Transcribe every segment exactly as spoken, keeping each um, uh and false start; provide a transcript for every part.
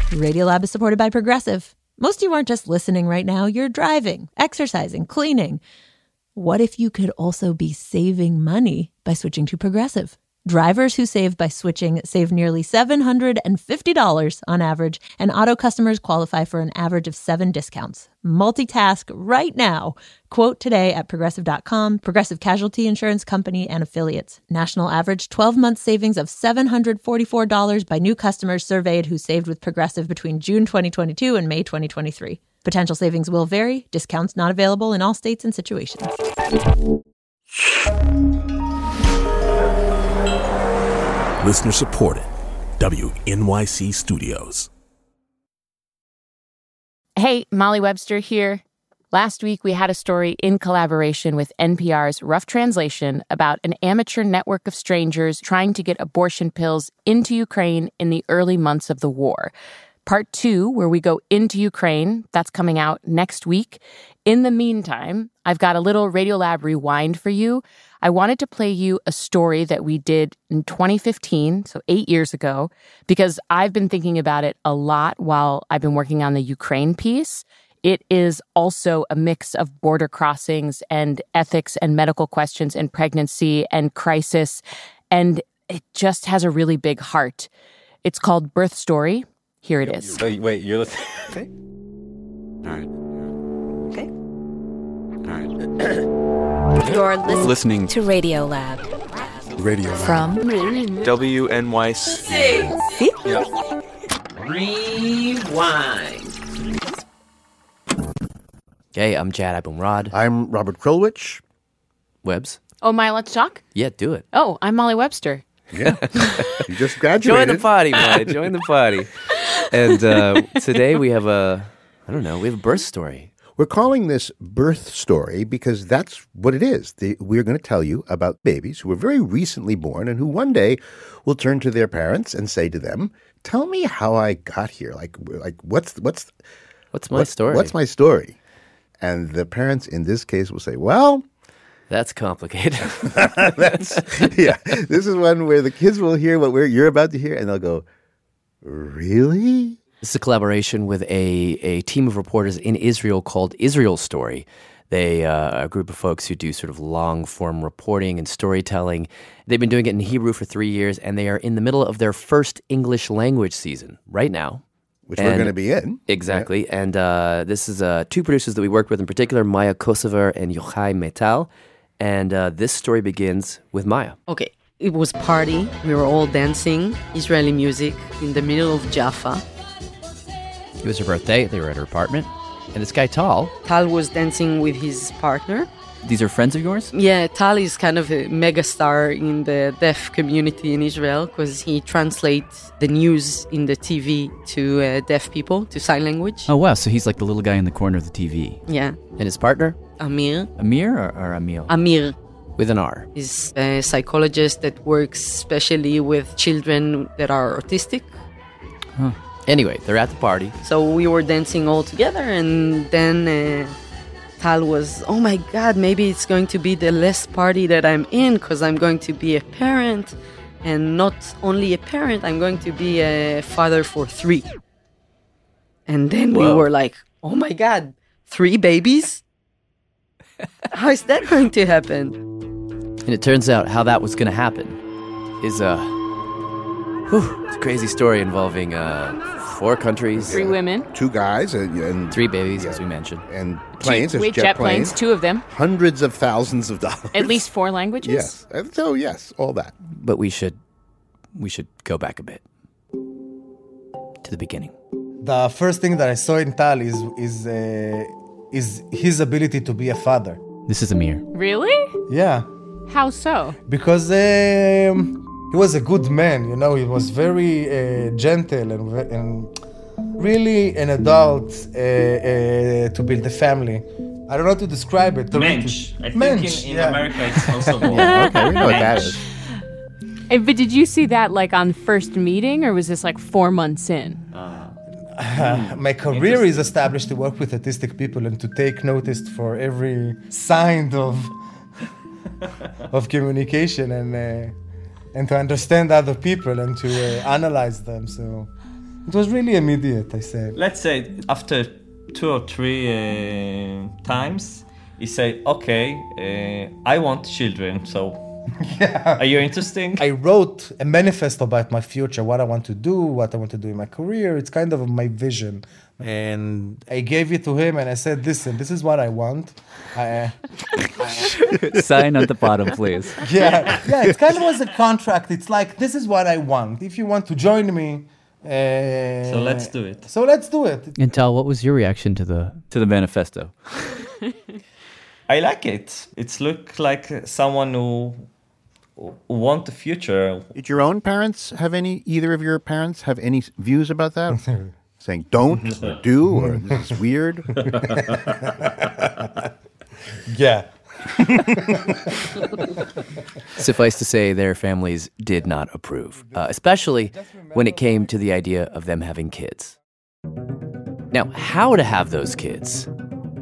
Radiolab is supported by Progressive. Most of you aren't just listening right now. You're driving, exercising, cleaning. What if you could also be saving money by switching to Progressive? Drivers who save by switching save nearly seven hundred fifty dollars on average, and auto customers qualify for an average of seven discounts. Multitask right now. Quote today at Progressive dot com. Progressive Casualty Insurance Company and Affiliates. National average twelve-month savings of seven hundred forty-four dollars by new customers surveyed who saved with Progressive between June twenty twenty-two and May twenty twenty-three. Potential savings will vary. Discounts not available in all states and situations. Listener supported. W N Y C Studios. Hey, Molly Webster here. Last week, we had a story in collaboration with N P R's Rough Translation about an amateur network of strangers trying to get abortion pills into Ukraine in the early months of the war. Part two, where we go into Ukraine, that's coming out next week. In the meantime, I've got a little Radiolab rewind for you. I wanted to play you a story that we did in twenty fifteen, so eight years ago, because I've been thinking about it a lot while I've been working on the Ukraine piece. It is also a mix of border crossings and ethics and medical questions and pregnancy and crisis, and it just has a really big heart. It's called Birth Story. Here it is. Wait, wait you're listening? Okay. All right. Okay. All right. You're listening, listening to Radiolab. Radio From W N Y C. See? Yep. Rewind. Hey, I'm Jad Abumrad. I'm Robert Krulwich. Webbs. Oh, my, let's talk? Yeah, do it. Oh, I'm Molly Webster. Yeah. You just graduated. Join the party, Molly. Join the party. And uh, today we have a, I don't know, we have a birth story. We're calling this Birth Story because that's what it is. The, we're going to tell you about babies who were very recently born and who one day will turn to their parents and say to them, tell me how I got here. Like, like what's, what's, What's my what, story? What's my story? And the parents in this case will say, well, that's complicated. That's yeah. This is one where the kids will hear what we're you're about to hear, and they'll go, "Really?" This is a collaboration with a a team of reporters in Israel called Israel Story. They uh, a group of folks who do sort of long form reporting and storytelling. They've been doing it in Hebrew for three years, and they are in the middle of their first English language season right now. Which and we're going to be in. Exactly. Yeah. And uh, this is uh, two producers that we worked with in particular, Maya Kosover and Yochai Metal. And uh, this story begins with Maya. Okay. It was party. We were all dancing Israeli music in the middle of Jaffa. It was her birthday. They were at her apartment. And this guy, Tal. Tal was dancing with his partner. These are friends of yours? Yeah, Tal is kind of a megastar in the deaf community in Israel because he translates the news in the T V to uh, deaf people, to sign language. Oh, wow. So he's like the little guy in the corner of the T V. Yeah. And his partner? Amir. Amir or, or Amil? Amir. With an R. He's a psychologist that works especially with children that are autistic. Huh. Anyway, they're at the party. So we were dancing all together, and then uh, Tal was, oh my God, maybe it's going to be the last party that I'm in because I'm going to be a parent. And not only a parent, I'm going to be a father for three. And then Whoa. we were like, oh my God, three babies? How is that going to happen? And it turns out how that was going to happen is uh, whew, it's a crazy story involving uh, four countries. Three women. Two guys. And, and Three babies, yeah, as we mentioned. And planes. Two, wait, jet, jet planes. planes, two of them. Hundreds of thousands of dollars. At least four languages? Yes. So, yes, all that. But we should, we should go back a bit to the beginning. The first thing that I saw in Tal is is uh, is his ability to be a father. This is Amir. Really? Yeah. How so? Because um, he was a good man, you know. He was very uh, gentle and and really an adult uh, uh, to build a family. I don't know how to describe it. Mensch. I think Mensch, in, in yeah. America it's also called. Yeah, okay, we know what that is. Hey, but did you see that like on first meeting, or was this like four months in? Uh, Uh, my career is established to work with autistic people and to take notice for every sign of of communication and uh, and to understand other people and to uh, analyze them. So It was really immediate, I said. Let's say after two or three uh, times, he said, okay, uh, I want children, so yeah. Are you interested? I wrote a manifesto about my future, what I want to do, what I want to do in my career. It's kind of my vision. And I gave it to him and I said, listen, this is what I want. I, I, Sign at the bottom, please. Yeah, yeah, it kind of was a contract. It's like, this is what I want. If you want to join me, uh, so let's do it. So let's do it. And Tal, what was your reaction to the to the manifesto? I like it. It's look like someone who, who want the future. Did your own parents have any, either of your parents have any views about that? Saying don't or do or this is weird? Yeah. Suffice to say, their families did not approve, uh, especially when it came to the idea of them having kids. Now, how to have those kids?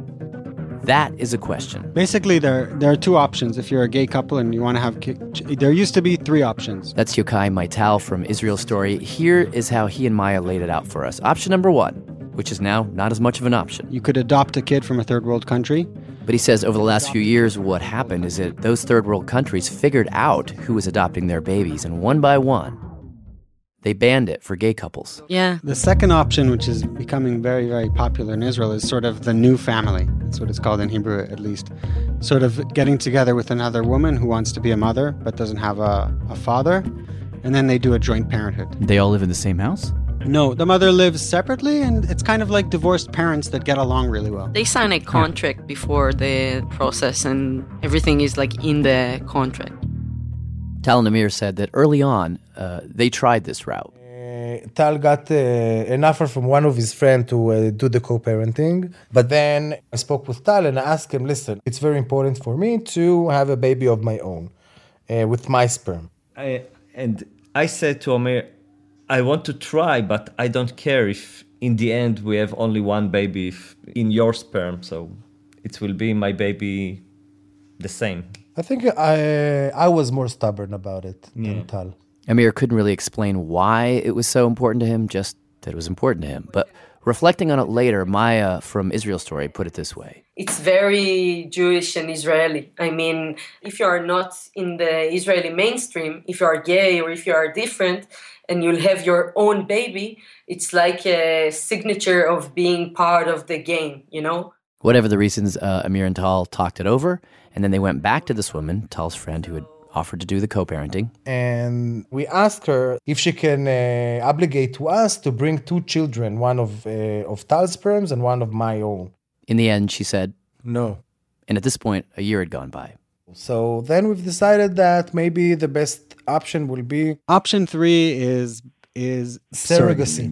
That is a question. Basically, there there are two options. If you're a gay couple and you want to have kids, there used to be three options. That's Yochai Maital from Israel Story. Here is how he and Maya laid it out for us. Option number one, which is now not as much of an option. You could adopt a kid from a third world country. But he says over the last few years, what happened is that those third world countries figured out who was adopting their babies, and one by one, they banned it for gay couples. Yeah. The second option, which is becoming very, very popular in Israel, is sort of the new family. That's what it's called in Hebrew, at least. Sort of getting together with another woman who wants to be a mother but doesn't have a, a father, and then they do a joint parenthood. They all live in the same house? No, the mother lives separately, and it's kind of like divorced parents that get along really well. They sign a contract before the process, and everything is like in the contract. Tal and Amir said that early on, uh, they tried this route. Uh, Tal got uh, an offer from one of his friends to uh, do the co-parenting. But then I spoke with Tal and I asked him, listen, it's very important for me to have a baby of my own uh, with my sperm. I, and I said to Amir, I want to try, but I don't care if in the end we have only one baby in your sperm. So it will be my baby the same. I think I I was more stubborn about it yeah. than Tal. Amir couldn't really explain why it was so important to him, just that it was important to him. But reflecting on it later, Maya from Israel Story put it this way. It's very Jewish and Israeli. I mean, if you are not in the Israeli mainstream, if you are gay or if you are different, and you'll have your own baby, it's like a signature of being part of the game, you know? Whatever the reasons, uh, Amir and Tal talked it over, and then they went back to this woman, Tal's friend, who had offered to do the co-parenting. And we asked her if she can uh, obligate to us to bring two children, one of uh, of Tal's sperms and one of my own. In the end, she said no. And at this point, a year had gone by. So then we've decided that maybe the best option will be... Option three is is surrogacy.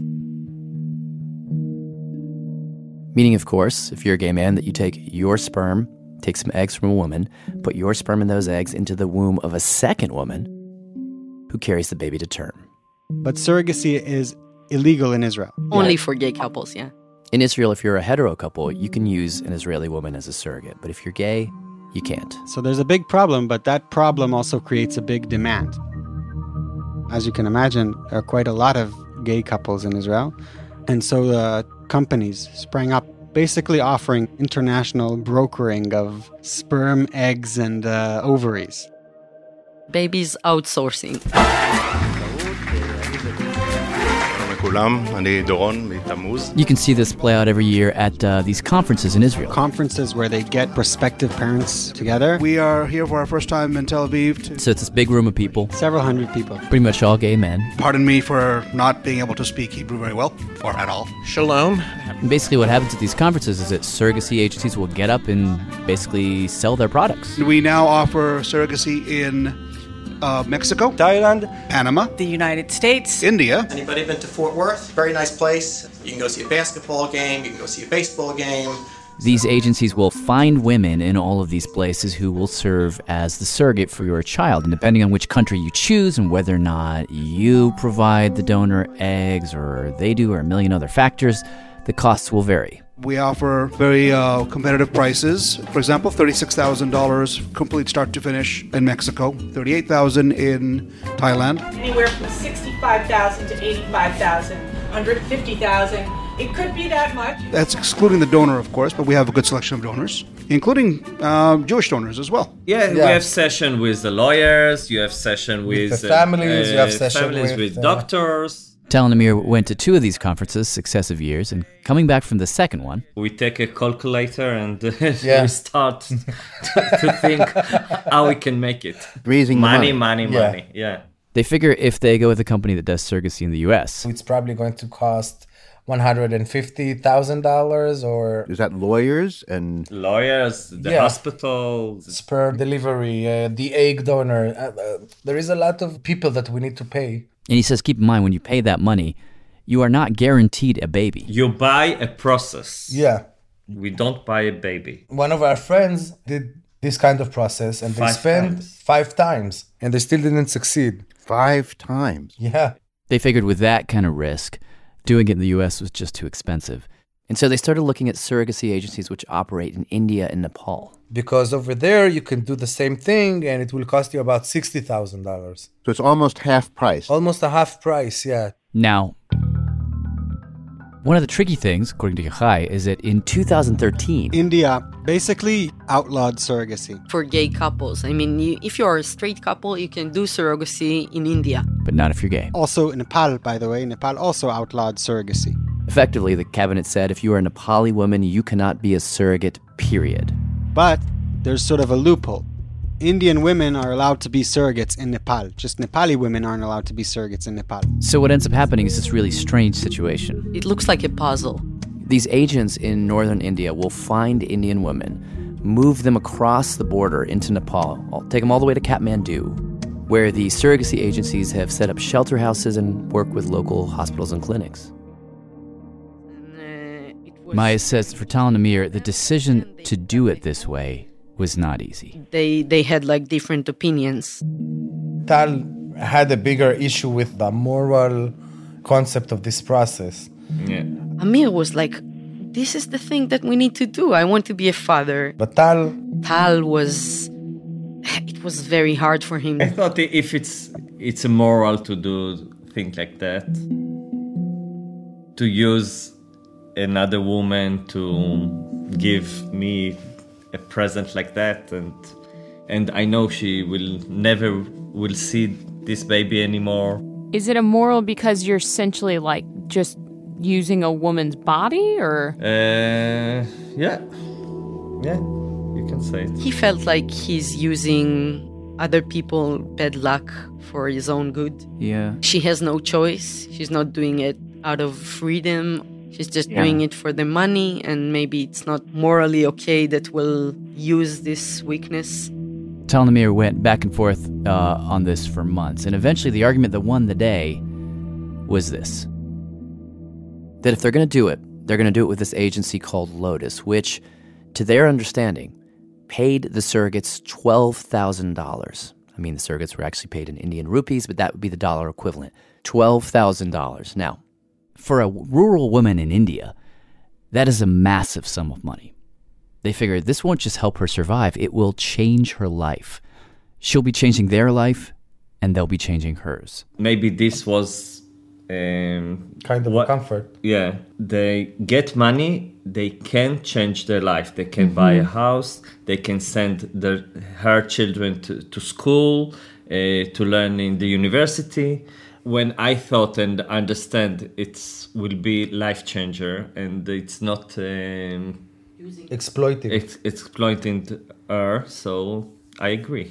Meaning, of course, if you're a gay man, that you take your sperm, take some eggs from a woman, put your sperm and those eggs into the womb of a second woman who carries the baby to term. But surrogacy is illegal in Israel. Only yeah. for gay couples, yeah. In Israel, if you're a hetero couple, you can use an Israeli woman as a surrogate. But if you're gay, you can't. So there's a big problem, but that problem also creates a big demand. As you can imagine, there are quite a lot of gay couples in Israel. And so the companies sprang up, basically offering international brokering of sperm, eggs, and uh, ovaries. Babies outsourcing. You can see this play out every year at uh, these conferences in Israel. Conferences where they get prospective parents together. We are here for our first time in Tel Aviv. To so it's this big room of people. Several hundred people. Pretty much all gay men. Pardon me for not being able to speak Hebrew very well, or at all. Shalom. And basically what happens at these conferences is that surrogacy agencies will get up and basically sell their products. We now offer surrogacy in Uh, Mexico, Thailand, Panama, the United States, India. Anybody been to Fort Worth? Very nice place. You can go see a basketball game. You can go see a baseball game. These agencies will find women in all of these places who will serve as the surrogate for your child. And depending on which country you choose and whether or not you provide the donor eggs or they do or a million other factors, the costs will vary. We offer very uh, competitive prices. For example, thirty-six thousand dollars complete start to finish in Mexico, thirty-eight thousand dollars in Thailand. Anywhere from sixty-five thousand dollars to eighty-five thousand dollars hundred fifty thousand dollars. It could be that much. That's excluding the donor, of course, but we have a good selection of donors, including uh, Jewish donors as well. Yeah, we have session with the lawyers, you have session with, With the families, uh, you have session families with, with uh, doctors. Tal and Amir went to two of these conferences successive years, and coming back from the second one, We take a calculator and uh, Yeah. we start to think how we can make it. Raising the money, money. money, Yeah. money. Yeah. they figure if they go with a company that does surrogacy in the U S, It's probably going to cost one hundred fifty thousand dollars or Is that lawyers and Lawyers, the Yeah. hospitals. sperm delivery, uh, the egg donor. Uh, uh, there is a lot of people that we need to pay. and he says, keep in mind, when you pay that money, you are not guaranteed a baby. You buy a process. Yeah. We don't buy a baby. One of our friends did this kind of process and they Five spent times. five times and they still didn't succeed. five times? Yeah. They figured with that kind of risk, doing it in the U S was just too expensive. And so they started looking at surrogacy agencies which operate in India and Nepal. Because over there you can do the same thing and it will cost you about sixty thousand dollars. So it's almost half price. Almost a half price, yeah. Now, one of the tricky things, according to Yochai, is that in two thousand thirteen, India basically outlawed surrogacy. For gay couples. I mean, you, if you're a straight couple, you can do surrogacy in India. but not if you're gay. Also, Nepal, by the way, Nepal also outlawed surrogacy. Effectively, the cabinet said if you are a Nepali woman, you cannot be a surrogate, period. But there's sort of a loophole. Indian women are allowed to be surrogates in Nepal. Just Nepali women aren't allowed to be surrogates in Nepal. So what ends up happening is this really strange situation. It looks like a puzzle. These agents in northern India will find Indian women, move them across the border into Nepal, I'll take them all the way to Kathmandu, where the surrogacy agencies have set up shelter houses and work with local hospitals and clinics. Maya says for Tal and Amir, the decision to do it this way was not easy. They they had like different opinions. Tal had a bigger issue with the moral concept of this process. Yeah. Amir was like, this is the thing that we need to do. I want to be a father. But Tal... Tal was... It was very hard for him. I thought if it's it's immoral to do things like that, to use another woman to give me a present like that, and and I know she will never will see this baby anymore. Is it immoral because you're essentially like just using a woman's body, or? Uh, yeah, yeah, you can say it. He felt like he's using other people bad luck for his own good. Yeah. She has no choice. She's not doing it out of freedom. She's just Yeah. doing it for the money, and maybe it's not morally okay that we'll use this weakness. Tal and Amir went back and forth uh, on this for months, and eventually the argument that won the day was this. That if they're going to do it, they're going to do it with this agency called Lotus, which, to their understanding, paid the surrogates twelve thousand dollars. I mean, the surrogates were actually paid in Indian rupees, but that would be the dollar equivalent. twelve thousand dollars. Now, For a rural woman in India, that is a massive sum of money. They figure this won't just help her survive, it will change her life. She'll be changing their life, and they'll be changing hers. Maybe this was um, kind of what, comfort. Yeah, they get money, they can change their life. They can buy a house, they can send their, her children to, to school, uh, to learn in the university. When I thought and understand it will be life changer, and it's not um, exploiting ex- exploiting her, so I agree.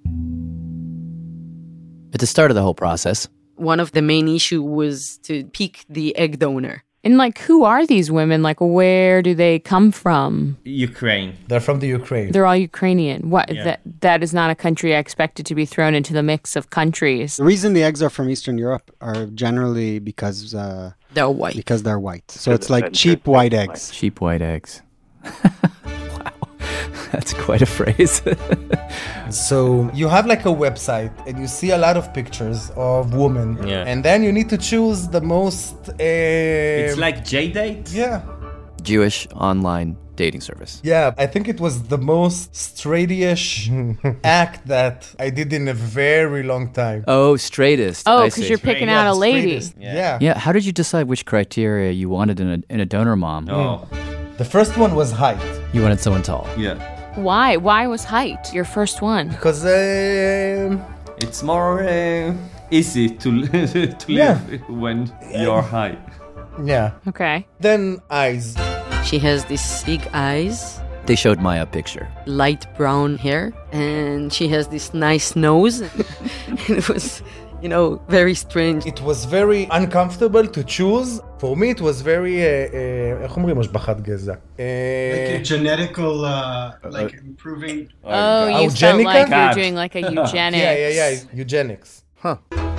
at the start of the whole process, One of the main issue was to pick the egg donor. And like, who are these women? Like, where do they come from? Ukraine. They're from the Ukraine. They're all Ukrainian. What? Yeah. That that is not a country I expected to be thrown into the mix of countries. The reason the eggs are from Eastern Europe are generally because uh, they're white. Because they're white. So it's like cheap white eggs. Cheap white eggs. Wow. That's quite a phrase. So you have like a website and you see a lot of pictures of women. Yeah. And then you need to choose the most... Uh, It's like J-Date? Yeah. Jewish online dating service. Yeah, I think it was the most straight-ish act that I did in a very long time. Oh, straightest. Oh, I because see. you're picking out a lady. Yeah. yeah. Yeah, how did you decide which criteria you wanted in a, in a donor mom? Oh. The first one was height. You wanted someone tall. Yeah. Why? Why was height your first one? Because uh, it's more uh, easy to, to Yeah. live when you're high. Yeah. Okay. Then eyes. She has these big eyes, They showed Maya a picture. light brown hair, and she has this nice nose. It was, you know, very strange. It was very uncomfortable to choose. For me, it was very, uh, uh, איך אומרים השבחת גזע? Like a genetical, uh, like improving. Oh, you felt Eugenica? like you were God. doing like a eugenics. Yeah, yeah, yeah, eugenics. Huh.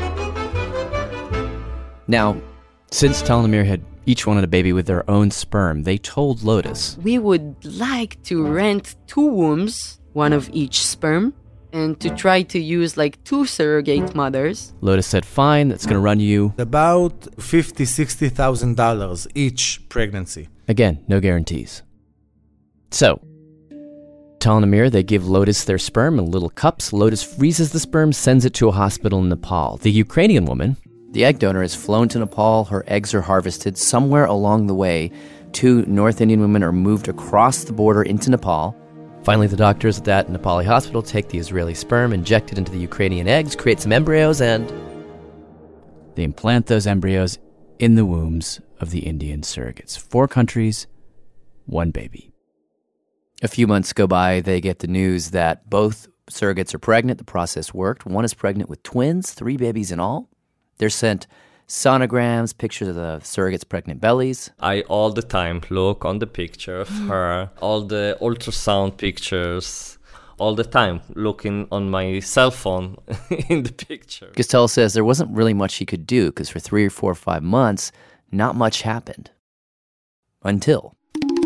Now, since Tal and Amir had each wanted a baby with their own sperm, they told Lotus, We would like to rent two wombs, one of each sperm, and to try to use like two surrogate mothers. Lotus said, fine, that's going to run you. About fifty, sixty thousand dollars each pregnancy. Again, no guarantees. So, Tal and Amir, they give Lotus their sperm in little cups. Lotus freezes the sperm, sends it to a hospital in Nepal. The Ukrainian woman, the egg donor, is flown to Nepal. Her eggs are harvested. Somewhere along the way, two North Indian women are moved across the border into Nepal. Finally, the doctors at that Nepali hospital take the Israeli sperm, inject it into the Ukrainian eggs, create some embryos, and they implant those embryos in the wombs of the Indian surrogates. Four countries, one baby. A few months go by, they get the news that both surrogates are pregnant. The process worked. One is pregnant with twins, three babies in all. They're sent sonograms, pictures of the surrogates' pregnant bellies. I all the time look on the picture of her, all the ultrasound pictures, all the time looking on my cell phone in the picture. Costello says there wasn't really much he could do because for three or four or five months, not much happened. Until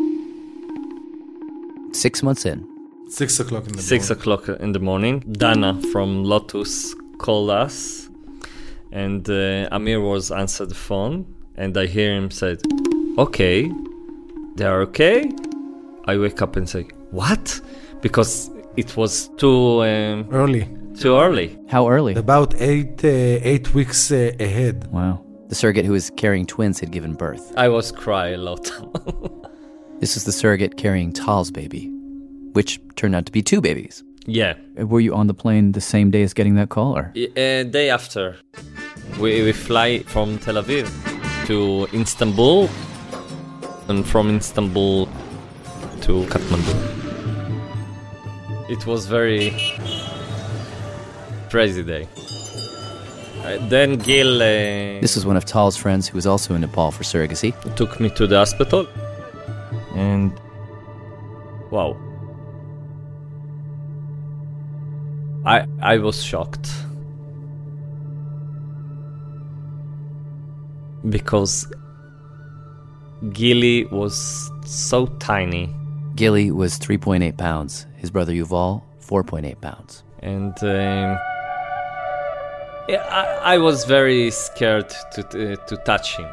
six months in. Six o'clock in the Six morning. o'clock in the morning. Dana from Lotus called us, and uh, Amir was answered the phone, and I hear him said, "Okay, they are okay." I wake up and say, "What?" Because it was too um, Early. Too early. How early? About eight uh, eight weeks uh, ahead. Wow. The surrogate who was carrying twins had given birth. I was crying a lot. This is the surrogate carrying Tal's baby, which turned out to be two babies. Yeah. Were you on the plane the same day as getting that call? Or? A day after, we, we fly from Tel Aviv to Istanbul, and from Istanbul to Kathmandu. It was very crazy day. Uh, then Gil uh, This was one of Tal's friends who was also in Nepal for surrogacy. took me to the hospital, and wow, I I was shocked because Gilly was so tiny. Gilly was three point eight pounds. His brother Yuval, four point eight pounds. And um, yeah, I, I was very scared to to, to touch him.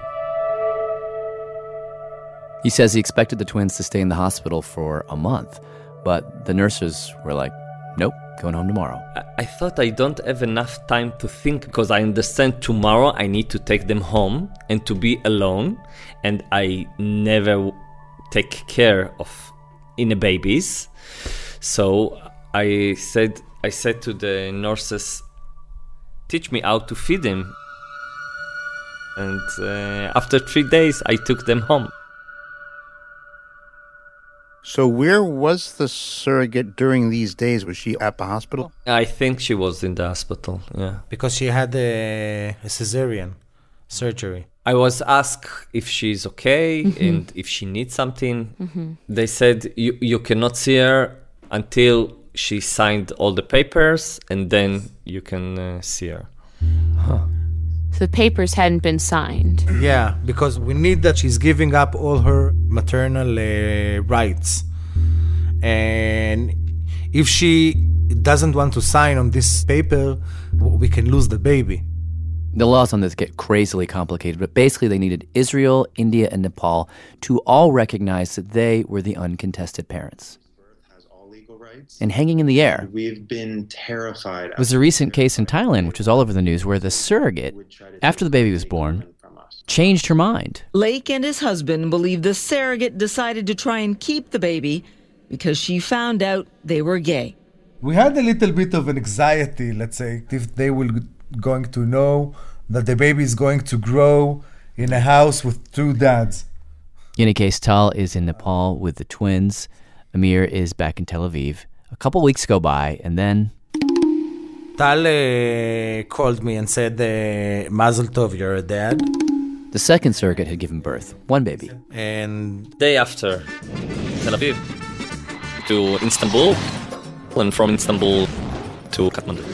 He says he expected the twins to stay in the hospital for a month, but the nurses were like, nope, going home tomorrow. I, I thought I don't have enough time to think, because I understand tomorrow I need to take them home and to be alone, and I never take care of inner babies. So I said I said to the nurses, teach me how to feed him. And uh, after three days, I took them home. So where was the surrogate during these days? Was she at the hospital? I think she was in the hospital, yeah. Because she had a, a cesarean surgery. I was asked if she's okay Mhm. and if she needs something. Mhm. They said you, you cannot see her until she signed all the papers, and then you can uh, see her. So the papers hadn't been signed. Yeah, because we need that she's giving up all her maternal uh, rights. And if she doesn't want to sign on this paper, we can lose the baby. The laws on this get crazily complicated, but basically they needed Israel, India, and Nepal to all recognize that they were the uncontested parents. And hanging in the air We've been terrified. was a recent case in Thailand, which was all over the news, where the surrogate, after the baby was born, changed her mind. Lake and his husband believe the surrogate decided to try and keep the baby because she found out they were gay. We had a little bit of an anxiety, let's say, if they were going to know that the baby is going to grow in a house with two dads. In any case, Tal is in Nepal with the twins. Amir is back in Tel Aviv. A couple weeks go by, and then... Tal uh, called me and said, uh, Mazel Tov, you're a dad. The second surrogate had given birth, one baby. And day after, Tel Aviv to Istanbul, and from Istanbul to Kathmandu.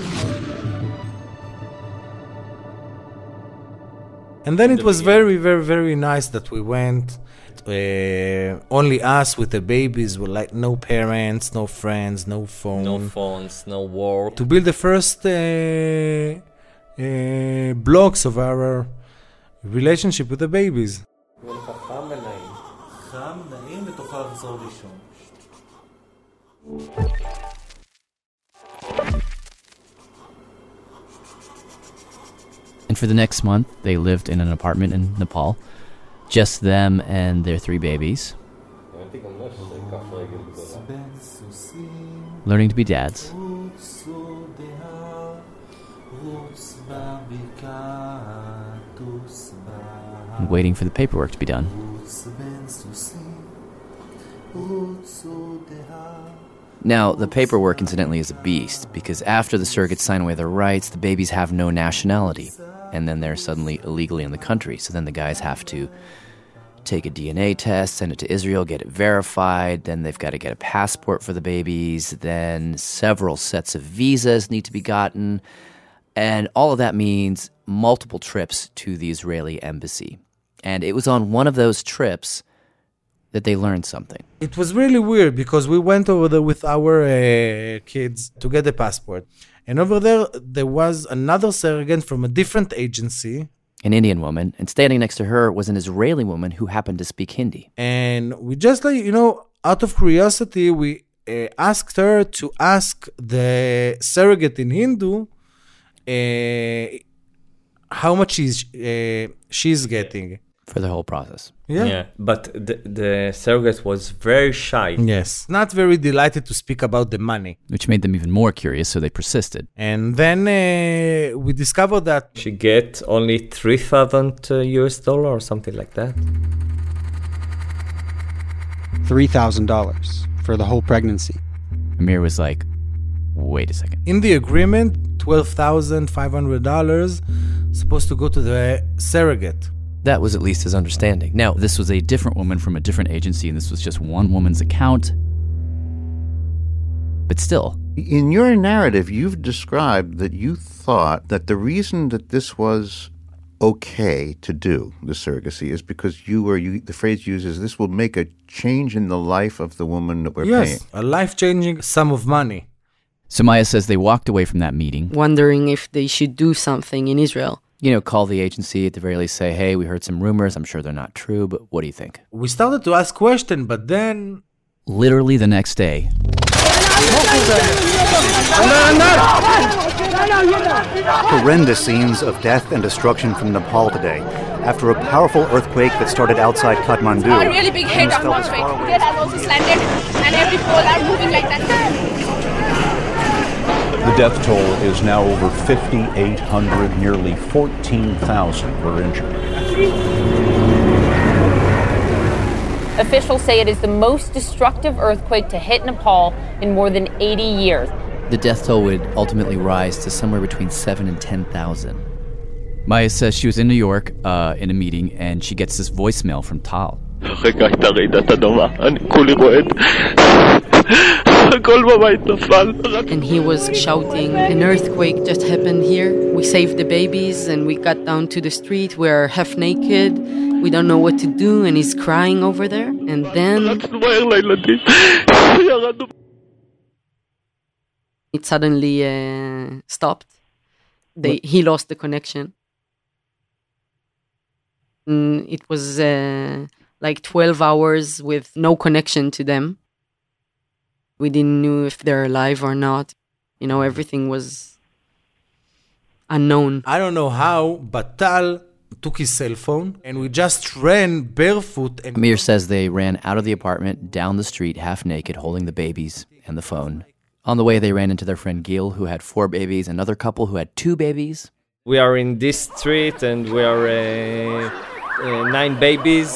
And then it was very, very, very nice that we went. Uh, only us with the babies, were like no parents, no friends, no phone. No phones, no work. To build the first uh, uh, blocks of our relationship with the babies. And for the next month, they lived in an apartment in Nepal. Just them and their three babies. Learning to be dads. And waiting for the paperwork to be done. Now, the paperwork, incidentally, is a beast, because after the surrogates sign away their rights, the babies have no nationality. And then they're suddenly illegally in the country. So then the guys have to take a D N A test, send it to Israel, get it verified. Then they've got to get a passport for the babies. Then several sets of visas need to be gotten. And all of that means multiple trips to the Israeli embassy. And it was on one of those trips that they learned something. It was really weird because we went over there with our uh, kids to get the passport. And over there, there was another surrogate from a different agency. An Indian woman. And standing next to her was an Israeli woman who happened to speak Hindi. And we just, like, you know, out of curiosity, we uh, asked her to ask the surrogate in Hindu uh, how much she's, uh, she's getting. For the whole process. Yeah. yeah. But the, the surrogate was very shy. Yes. Not very delighted to speak about the money. Which made them even more curious, so they persisted. And then uh, we discovered that she get only three thousand uh, U S dollar or something like that. three thousand dollars for the whole pregnancy. Amir was like, wait a second. In the agreement, twelve thousand five hundred dollars supposed to go to the surrogate. That was at least his understanding. Now, this was a different woman from a different agency, and this was just one woman's account. But still. In your narrative, you've described that you thought that the reason that this was okay to do, the surrogacy, is because you were, you, the phrase uses, this will make a change in the life of the woman that we're yes, paying. A life-changing sum of money. So Maya says they walked away from that meeting, wondering if they should do something in Israel. You know, call the agency, at the very least say, hey, we heard some rumors. I'm sure they're not true, but what do you think? We started to ask questions, but then... Literally the next day... Horrendous scenes of death and destruction from Nepal today. After a powerful earthquake that started outside Kathmandu... A really big hit of earthquake. There has also slanted, and every pole are moving like that. The death toll is now over fifty-eight hundred, nearly fourteen thousand were injured. Officials say it is the most destructive earthquake to hit Nepal in more than eighty years. The death toll would ultimately rise to somewhere between seven and ten thousand. Maya says she was in New York uh, in a meeting, and she gets this voicemail from Tal. And he was shouting, an earthquake just happened here. We saved the babies and we got down to the street. We're half naked. We don't know what to do. And he's crying over there. And then it suddenly uh, stopped. They, he lost the connection. And it was uh, like twelve hours with no connection to them. We didn't know if they're alive or not. You know, everything was unknown. I don't know how, but Tal took his cell phone and we just ran barefoot. And Amir says they ran out of the apartment, down the street, half naked, holding the babies and the phone. On the way, they ran into their friend Gil, who had four babies, another couple who had two babies. We are in this street and we are uh, uh, nine babies.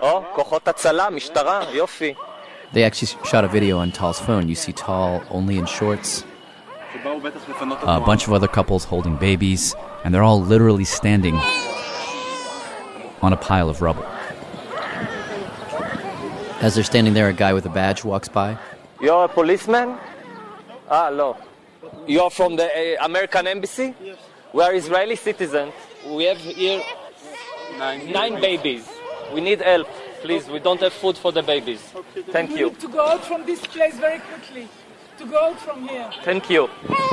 They actually shot a video on Tal's phone. You see Tal only in shorts. A bunch of other couples holding babies, and they're all literally standing on a pile of rubble. As they're standing there, a guy with a badge walks by. You're a policeman? Ah, no. You're from the uh, American Embassy? Yes. We are Israeli citizens. We have here nine, nine babies. We need help. Please, we don't have food for the babies. Okay. Thank we you. Need to go out from this place very quickly. To go out from here. Thank you.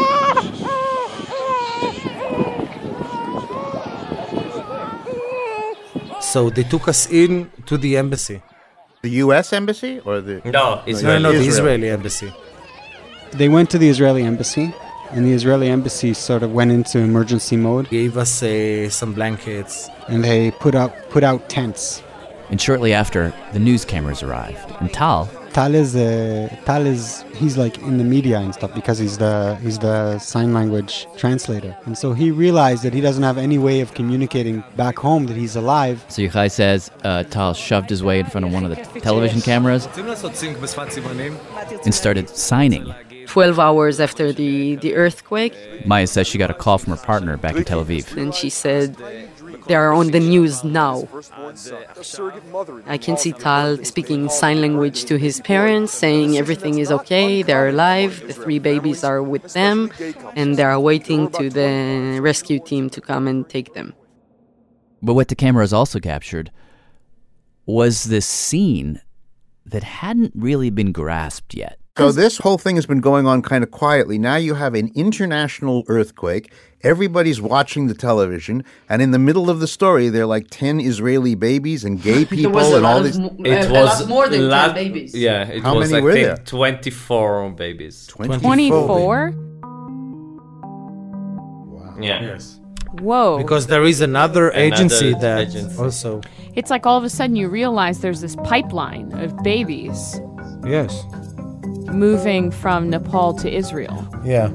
So they took us in to the embassy. The U S embassy or the No, Israeli. No, no, the Israeli embassy. They went to the Israeli embassy, and the Israeli embassy sort of went into emergency mode. Gave us uh, some blankets. And they put out put out tents. And shortly after, the news cameras arrived. And Tal... Tal is, uh, Tal is, he's like in the media and stuff because he's the he's the sign language translator. And so he realized that he doesn't have any way of communicating back home that he's alive. So Yochai says uh, Tal shoved his way in front of one of the television cameras and started signing. twelve hours after the, the earthquake. Maya says she got a call from her partner back in Tel Aviv. And she said, they are on the news now. I can see Tal speaking sign language to his parents, saying everything is okay, they're alive, the three babies are with them, and they are waiting to the rescue team to come and take them. But what the cameras also captured was this scene that hadn't really been grasped yet. So this whole thing has been going on kind of quietly. Now you have an international earthquake. Everybody's watching the television. And in the middle of the story, there are like ten Israeli babies and gay people and all this. M- it was a lot more than lot, ten babies. Yeah, it How was, many I were think, there? twenty-four babies. twenty-four? Wow. Yeah. Yes. Whoa. Because there is another, Another agency that agency. also... It's like all of a sudden you realize there's this pipeline of babies Yes. moving from Nepal to Israel. Yeah.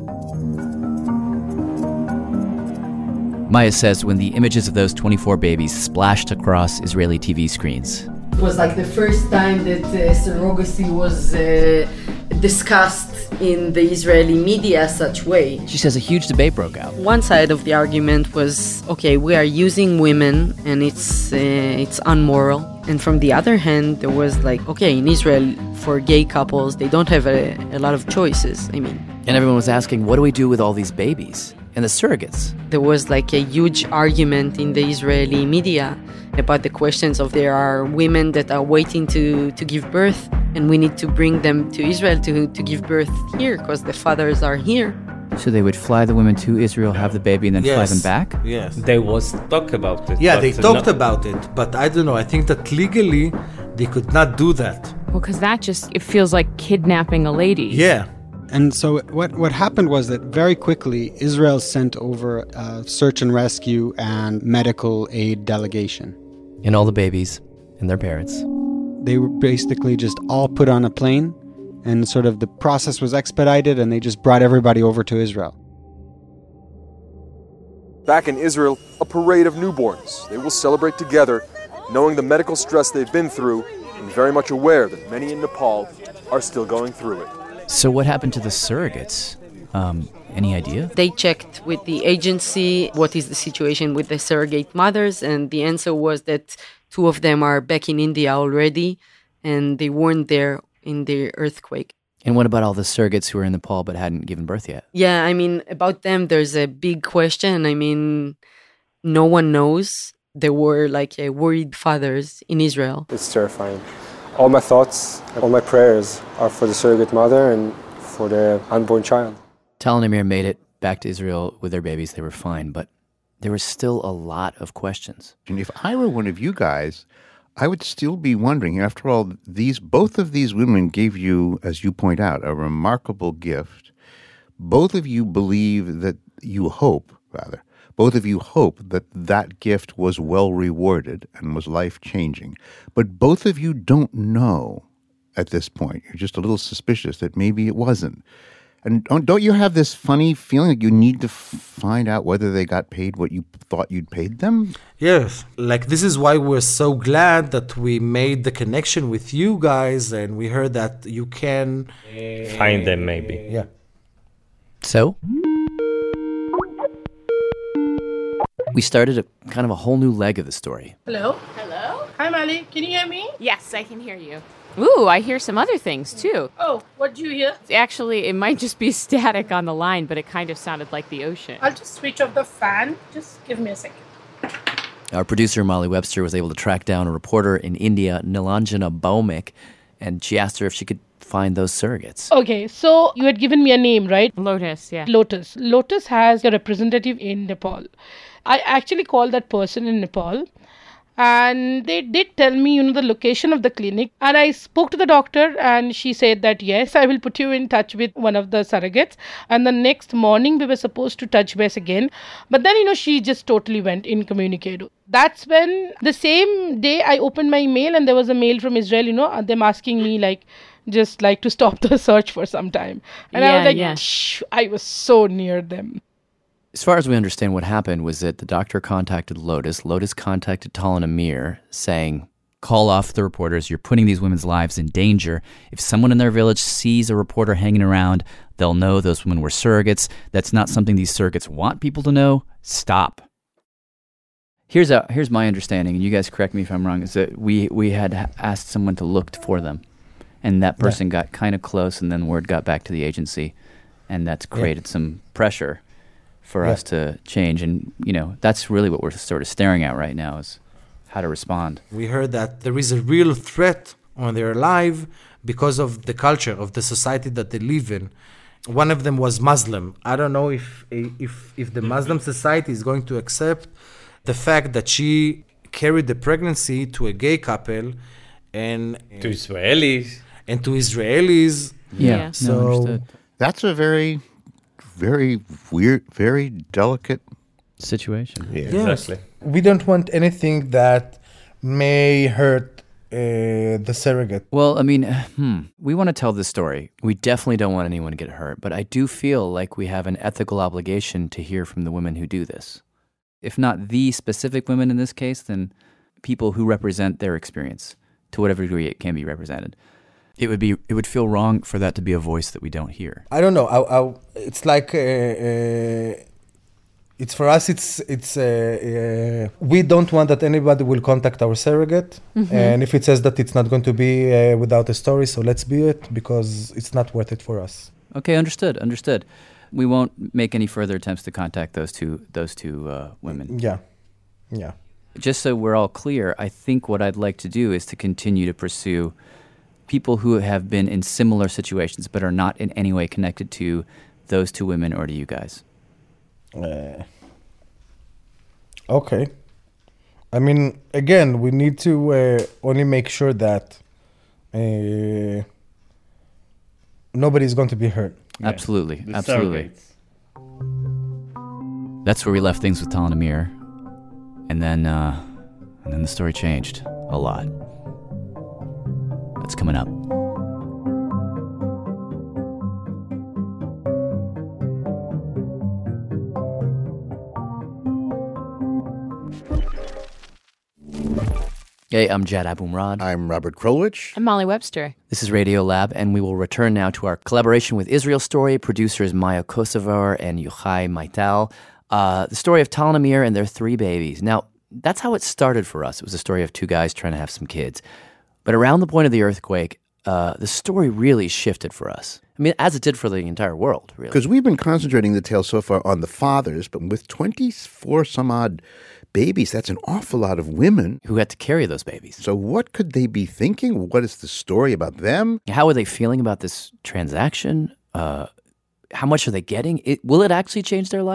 Maya says when the images of those twenty-four babies splashed across Israeli T V screens, It was like the first time that uh, surrogacy was uh, discussed in the Israeli media such way. she says a huge debate broke out. One side of the argument was, okay, we are using women and it's uh, it's unmoral. And from the other hand, there was like, okay, in Israel, for gay couples, they don't have a, a lot of choices. I mean, And everyone was asking, what do we do with all these babies and the surrogates? there was like a huge argument in the Israeli media about the questions of there are women that are waiting to, to give birth and we need to bring them to Israel to, to give birth here because the fathers are here. So they would fly the women to Israel, have the baby, and then fly Yes. them back? Yes. There was talk about it. Yeah, but they uh, talked not- about it, but I don't know. I think that legally they could not do that. Well, because that just, it feels like kidnapping a lady. Yeah. And so what, what happened was that very quickly, Israel sent over a search and rescue and medical aid delegation. And all the babies and their parents. They were basically just all put on a plane, and sort of the process was expedited, and they just brought everybody over to Israel. Back in Israel, a parade of newborns. They will celebrate together, knowing the medical stress they've been through, and very much aware that many in Nepal are still going through it. So what happened to the surrogates? Um, any idea? They checked with the agency what is the situation with the surrogate mothers, and the answer was that two of them are back in India already, and they weren't there in the earthquake. And what about all the surrogates who were in Nepal but hadn't given birth yet? Yeah, I mean, about them, there's a big question. I mean, no one knows. There were like uh, worried fathers in Israel. It's terrifying. All my thoughts, all my prayers are for the surrogate mother and for the unborn child. Tal and Amir made it back to Israel with their babies. They were fine, but there was still a lot of questions. And if I were one of you guys, I would still be wondering, after all, these both of these women gave you, as you point out, a remarkable gift. Both of you believe that you hope, rather, both of you hope that that gift was well rewarded and was life-changing. But both of you don't know at this point. You're just a little suspicious that maybe it wasn't. And don't, don't you have this funny feeling like you need to find out whether they got paid what you thought you'd paid them? Yes. Like, this is why we're so glad that we made the connection with you guys and we heard that you can... Find them, maybe. Yeah. So, we started a kind of a whole new leg of the story. Hello? Hello? Hi, Mali. Can you hear me? Yes, I can hear you. Ooh, I hear some other things, too. Oh, what do you hear? Actually, it might just be static on the line, but it kind of sounded like the ocean. I'll just switch off the fan. Just give me a second. Our producer, Molly Webster, was able to track down a reporter in India, Nilanjana Bhaumik, and she asked her if she could find those surrogates. Okay, so you had given me a name, right? Lotus, yeah. Lotus. Lotus has a representative in Nepal. I actually called that person in Nepal. And they did tell me, you know, the location of the clinic. And I spoke to the doctor and she said that, yes, I will put you in touch with one of the surrogates. And the next morning we were supposed to touch base again. But then, you know, she just totally went incommunicado. That's when the same day I opened my email and there was a mail from Israel, you know, them asking me like, just like to stop the search for some time. And yeah, I was like, yeah. Shh, I was so near them. As far as we understand, what happened was that the doctor contacted Lotus. Lotus contacted Tal and Amir, saying, call off the reporters. You're putting these women's lives in danger. If someone in their village sees a reporter hanging around, they'll know those women were surrogates. That's not something these surrogates want people to know. Stop. Here's a, here's my understanding, and you guys correct me if I'm wrong, is that we, we had asked someone to look for them, and that person yeah. got kind of close, and then word got back to the agency, and that's created yeah. some pressure for yeah. us to change. And, you know, that's really what we're sort of staring at right now is how to respond. We heard that there is a real threat on their life because of the culture, of the society that they live in. One of them was Muslim. I don't know if if if the Muslim society is going to accept the fact that she carried the pregnancy to a gay couple and... To Israelis. And to Israelis. Yeah, yeah. So no, understood. That's a very... very weird, very delicate situation. Yeah, yes. exactly. We don't want anything that may hurt uh, the surrogate. Well, I mean, hmm, we want to tell this story. We definitely don't want anyone to get hurt, but I do feel like we have an ethical obligation to hear from the women who do this. If not the specific women in this case, then people who represent their experience to whatever degree it can be represented. It would be. It would feel wrong for that to be a voice that we don't hear. I don't know. I, I, it's like uh, uh, it's for us. It's it's. Uh, uh, we don't want that anybody will contact our surrogate, mm-hmm. and if it says that it's not going to be uh, without a story, so let's be it because it's not worth it for us. Okay, understood. Understood. We won't make any further attempts to contact those two those two uh, women. Yeah, yeah. Just so we're all clear, I think what I'd like to do is to continue to pursue people who have been in similar situations but are not in any way connected to those two women or to you guys. Uh, okay. I mean, again, we need to uh, only make sure that uh, nobody's going to be hurt. Yeah. Absolutely, the absolutely. Surrogates. That's where we left things with Tal and Amir. And then, uh, and then the story changed a lot. That's coming up. Hey, I'm Jad Abumrad. I'm Robert Krulwich. I'm Molly Webster. This is Radio Lab, and we will return now to our collaboration with Israel Story, producers Maya Kosovar and Yochai Maital. Uh, the story of Tal and Amir and their three babies. Now, that's how it started for us. It was a story of two guys trying to have some kids. But around the point of the earthquake, uh, the story really shifted for us. I mean, as it did for the entire world, really. Because we've been concentrating the tale so far on the fathers, but with twenty-four some odd babies, that's an awful lot of women. Who had to carry those babies. So what could they be thinking? What is the story about them? How are they feeling about this transaction? Uh, how much are they getting? It, will it actually change their life?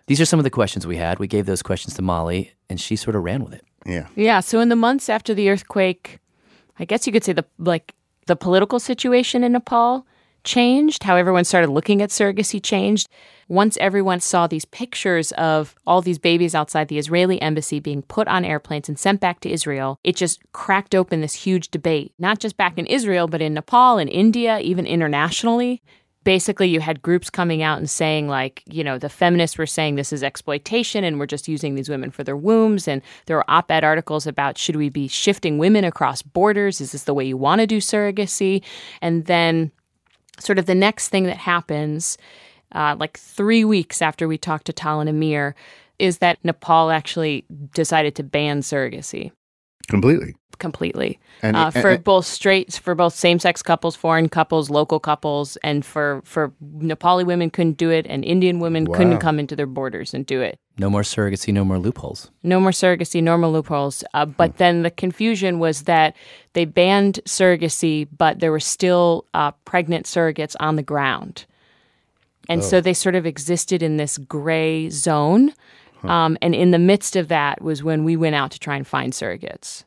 These are some of the questions we had. We gave those questions to Molly, and she sort of ran with it. Yeah. Yeah. So in the months after the earthquake, I guess you could say the like the political situation in Nepal changed. How everyone started looking at surrogacy changed. Once everyone saw these pictures of all these babies outside the Israeli embassy being put on airplanes and sent back to Israel, it just cracked open this huge debate, not just back in Israel, but in Nepal and India, even internationally. Basically, you had groups coming out and saying, like, you know, the feminists were saying this is exploitation and we're just using these women for their wombs. And there were op-ed articles about, should we be shifting women across borders? Is this the way you want to do surrogacy? And then sort of the next thing that happens, uh, like three weeks after we talked to Tal and Amir, is that Nepal actually decided to ban surrogacy. Completely. Completely. And, uh, and, for and, both straight, for both same-sex couples, foreign couples, local couples, and for, for Nepali women couldn't do it, and Indian women Wow. couldn't come into their borders and do it. No more surrogacy, no more loopholes. No more surrogacy, no more loopholes. Uh, but then the confusion was that they banned surrogacy, but there were still uh, pregnant surrogates on the ground. And Oh. so they sort of existed in this gray zone. Um, and in the midst of that was when we went out to try and find surrogates.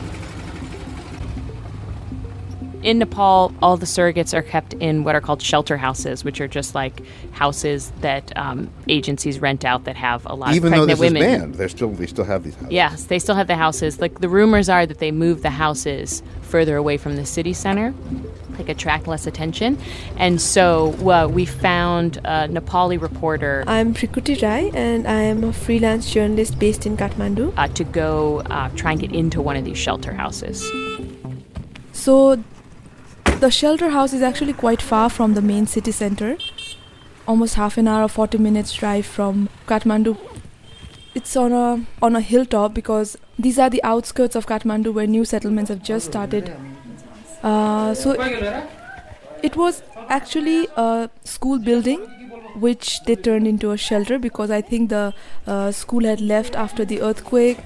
In Nepal, all the surrogates are kept in what are called shelter houses, which are just like houses that um, agencies rent out that have a lot Even of though pregnant this women. is banned, they still they still have these houses. Yes, they still have the houses. Like the rumors are that they moved the houses further away from the city center, like attract less attention. And so uh, we found a Nepali reporter. I'm Prikuti Rai, and I am a freelance journalist based in Kathmandu. Uh, to go uh, try and get into one of these shelter houses. So the shelter house is actually quite far from the main city center, almost half an hour or forty minutes drive from Kathmandu. It's on a on a hilltop because these are the outskirts of Kathmandu where new settlements have just started. Uh, so it was actually a school building which they turned into a shelter because I think the uh, school had left after the earthquake.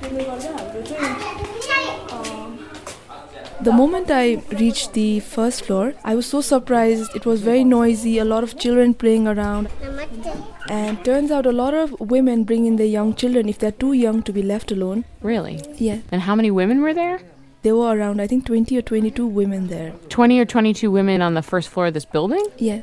The moment I reached the first floor, I was so surprised. It was very noisy, a lot of children playing around. And turns out a lot of women bring in their young children if they're too young to be left alone. Really? Yeah. And how many women were there? There were around, I think, twenty or twenty-two women there. twenty or twenty-two women on the first floor of this building? Yeah.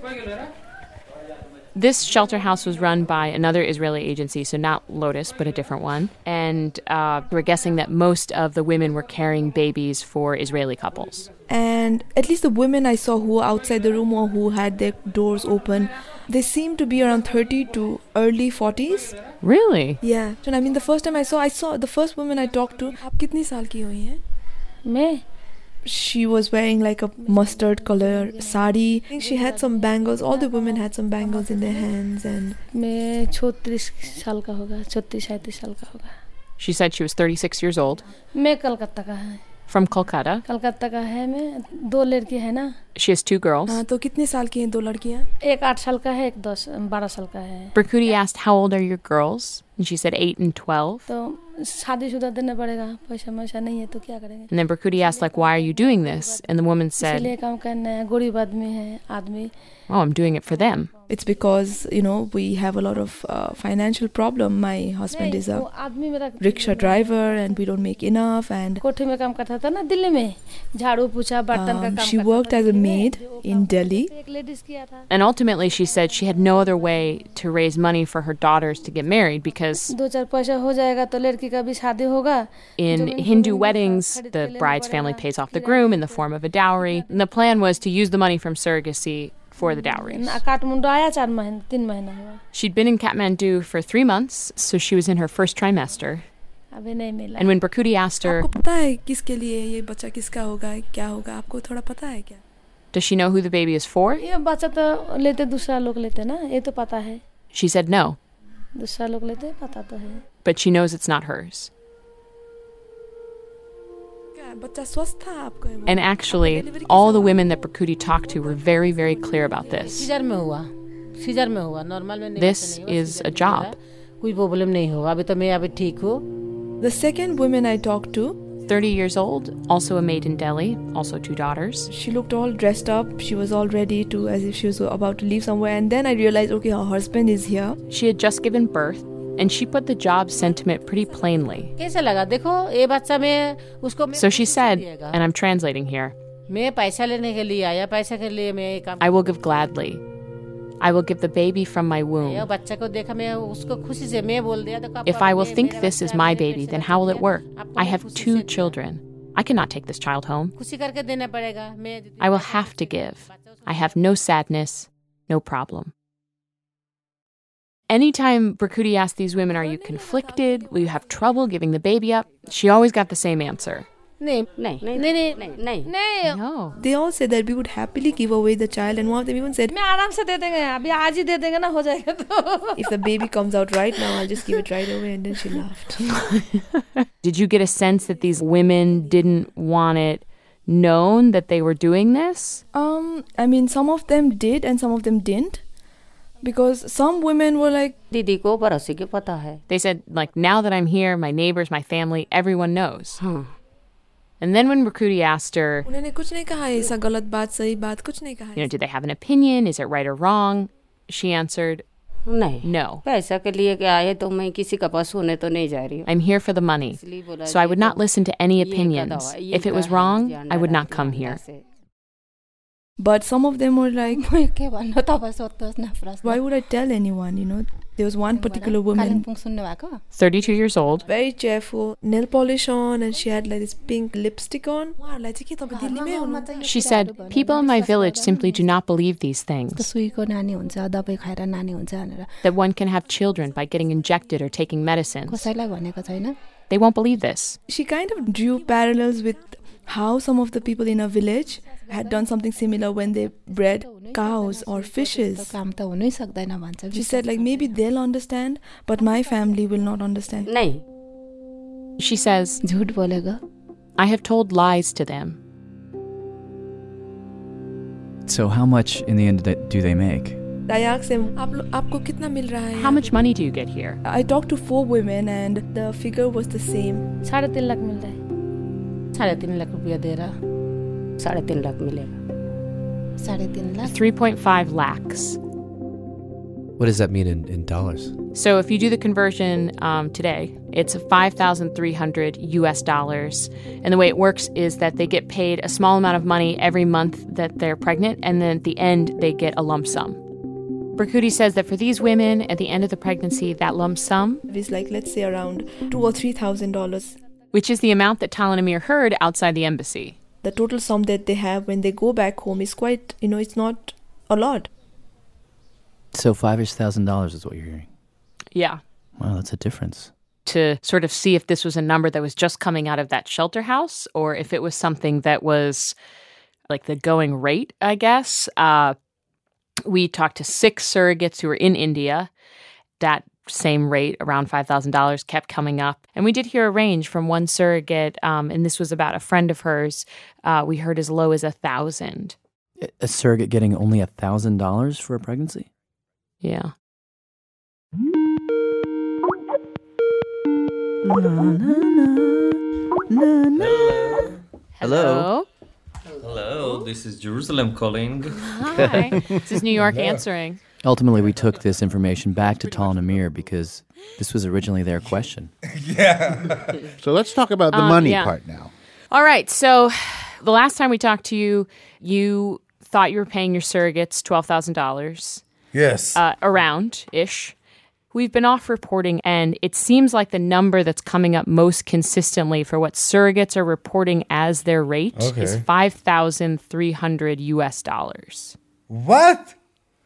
This shelter house was run by another Israeli agency, so not Lotus, but a different one. And uh, we're guessing that most of the women were carrying babies for Israeli couples. And at least the women I saw who were outside the room or who had their doors open, they seemed to be around thirty to early forties. Really? Yeah. And I mean, the first time I saw, I saw the first woman I talked to, "Aap kitni saal ki hui hain?" Me. She was wearing like a mustard color sari. I think she had some bangles. All the women had some bangles in their hands. And मैं चौंतीस साल का होगा, चौंतीस सैंतीस साल का होगा. She said she was thirty-six years old. मैं कलकत्ता का है. From Kolkata. कलकत्ता का है मैं. दो लड़की है ना. She has two girls. हाँ, तो कितने साल की हैं दो लड़कियाँ? एक आठ साल का है, एक दस बारह साल का है. Berkouti asked, how old are your girls? And she said eight and twelve. तो शादीशुदा देना पड़ेगा, पैसा मैसा नहीं है तो क्या करेंगे? And then Berkouti asked, like, why are you doing this? And the woman said, इसलिए काम करना है, गरीब आदमी है, आदमी. oh, I'm doing it for them. It's because, you know, we have a lot of uh, financial problem. My husband is a rickshaw driver and we don't make enough. And कोठी में काम करता था ना दिल्ली में, झाड़ू पोछा बर्तन का um, काम she worked as a maid in Delhi. And ultimately, she said she had no other way to raise money for her daughters to get married because दो चार पैसा हो जाएगा तो लड़की का भी शादी होगा. in Hindu weddings, the bride's family pays off the groom in the form of a dowry. And the plan was to use the money from surrogacy for the dowries. Kathmandu आया चार महीने तीन महीना हुआ. She'd been in Kathmandu for three months, so she was in her first trimester. अभी नहीं मिला. And when Berkouti asked her, आपको पता है किसके लिए ये बच्चा किसका होगा क्या होगा आपको थोड़ा पता है क्या? does she know who the baby is for? ये बच्चा तो लेते दूसरा लोग लेते ना, ये तो पता है. She said no, दूसरा लोग लेते पता तो है. but she knows it's not hers. And actually, all the women that Berkouti talked to were very, very clear about this. This is a job. The second woman I talked to, thirty years old, also a maid in Delhi, also two daughters. She looked all dressed up. She was all ready to, as if she was about to leave somewhere. And then I realized, okay, her husband is here. She had just given birth. and she put the job sentiment pretty plainly. कैसे लगा देखो ये बच्चा मैं उसको So she said, and I'm translating here, मैं पैसा लेने के लिए आया पैसा के लिए मैं ये काम I will give gladly. I will give the baby from my womb. ये बच्चा को देखा मैं उसको खुशी से मैं बोल दिया तो If I will think this is my baby, then how will it work? I have two children. I cannot take this child home. खुशी करके देना पड़ेगा मैं I will have to give. I have no sadness, no problem. Anytime Berkouti asked these women, are you conflicted? Will you have trouble giving the baby up? She always got the same answer. नहीं नहीं नहीं नहीं नहीं नहीं No. They all said that we would happily give away the child, and one of them even said, मैं आराम से दे देंगे अभी आज ही दे देंगे ना हो जाएगा तो if the baby comes out right now, I'll just give it right away. And then she laughed. Did you get a sense that these women didn't want it known that they were doing this? Um, I mean, some of them did and some of them didn't. Because some women were like, दीदी को पड़ोसी को पता है. They said, like, now that I'm here, my neighbors, my family, everyone knows. Hmm. And then when Berkouti asked her, उन्होंने कुछ नहीं कहा ऐसा गलत बात सही बात कुछ नहीं कहा. you know, did they have an opinion? Is it right or wrong? She answered, नहीं. No. पैसा के लिए क्या है तो मैं किसी का पास होने तो नहीं जा रही हूँ. I'm here for the money. So I would not listen to any opinions. If it was wrong, I would not come here. But some of them were like, why would I tell anyone, you know? There was one particular woman, thirty-two years old, very cheerful, nail polish on, and she had like this pink lipstick on. She said, people in my village simply do not believe these things. That one can have children by getting injected or taking medicines. They won't believe this. She kind of drew parallels with how some of the people in her village had done something similar when they bred cows or fishes. She said, like, maybe they'll understand, but my family will not understand. She says, I have told lies to them. So how much in the end do they make? I asked them, "Aap lo- aapko kitna mil raha hai?" How much money do you get here? I talked to four women and the figure was the same. साढ़े तीन लाख मिल रहा है. साढ़े तीन लाख रुपया दे रहा. साढ़े तीन लाख मिलेगा. साढ़े तीन lakh. three point five lakhs. What does that mean in, in dollars? So if you do the conversion um, today, it's five thousand three hundred U S dollars. And the way it works is that they get paid a small amount of money every month that they're pregnant, and then at the end, they get a lump sum. Berkouti says that for these women, at the end of the pregnancy, that lump sum is like, let's say, around two or three thousand dollars, which is the amount that Tal and Amir heard outside the embassy. The total sum that they have when they go back home is quite, you know, it's not a lot. So five-ish thousand dollars is what you're hearing. Yeah. Wow, that's a difference. To sort of see if this was a number that was just coming out of that shelter house or if it was something that was like the going rate, I guess. Uh, we talked to six surrogates who were in India. That same rate, around five thousand dollars, kept coming up. And we did hear a range from one surrogate, um, and this was about a friend of hers. Uh, we heard as low as one thousand dollars. A surrogate getting only one thousand dollars for a pregnancy? Yeah. Hello. Hello, this is Jerusalem calling. Hi, this is New York answering. Ultimately, we took this information back to Tal and Amir because this was originally their question. Yeah. So let's talk about the Um, money yeah. part now. All right. So the last time we talked to you, you thought you were paying your surrogates twelve thousand dollars. Yes. Uh, around-ish. We've been off reporting, and it seems like the number that's coming up most consistently for what surrogates are reporting as their rate Okay. is five thousand three hundred U S dollars. What?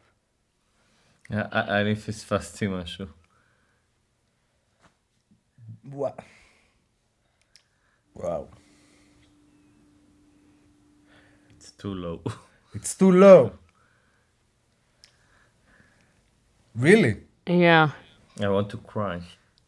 אני פספסתי משהו. Wow. Wow. It's too low. It's too low. Really? Yeah. I want to cry.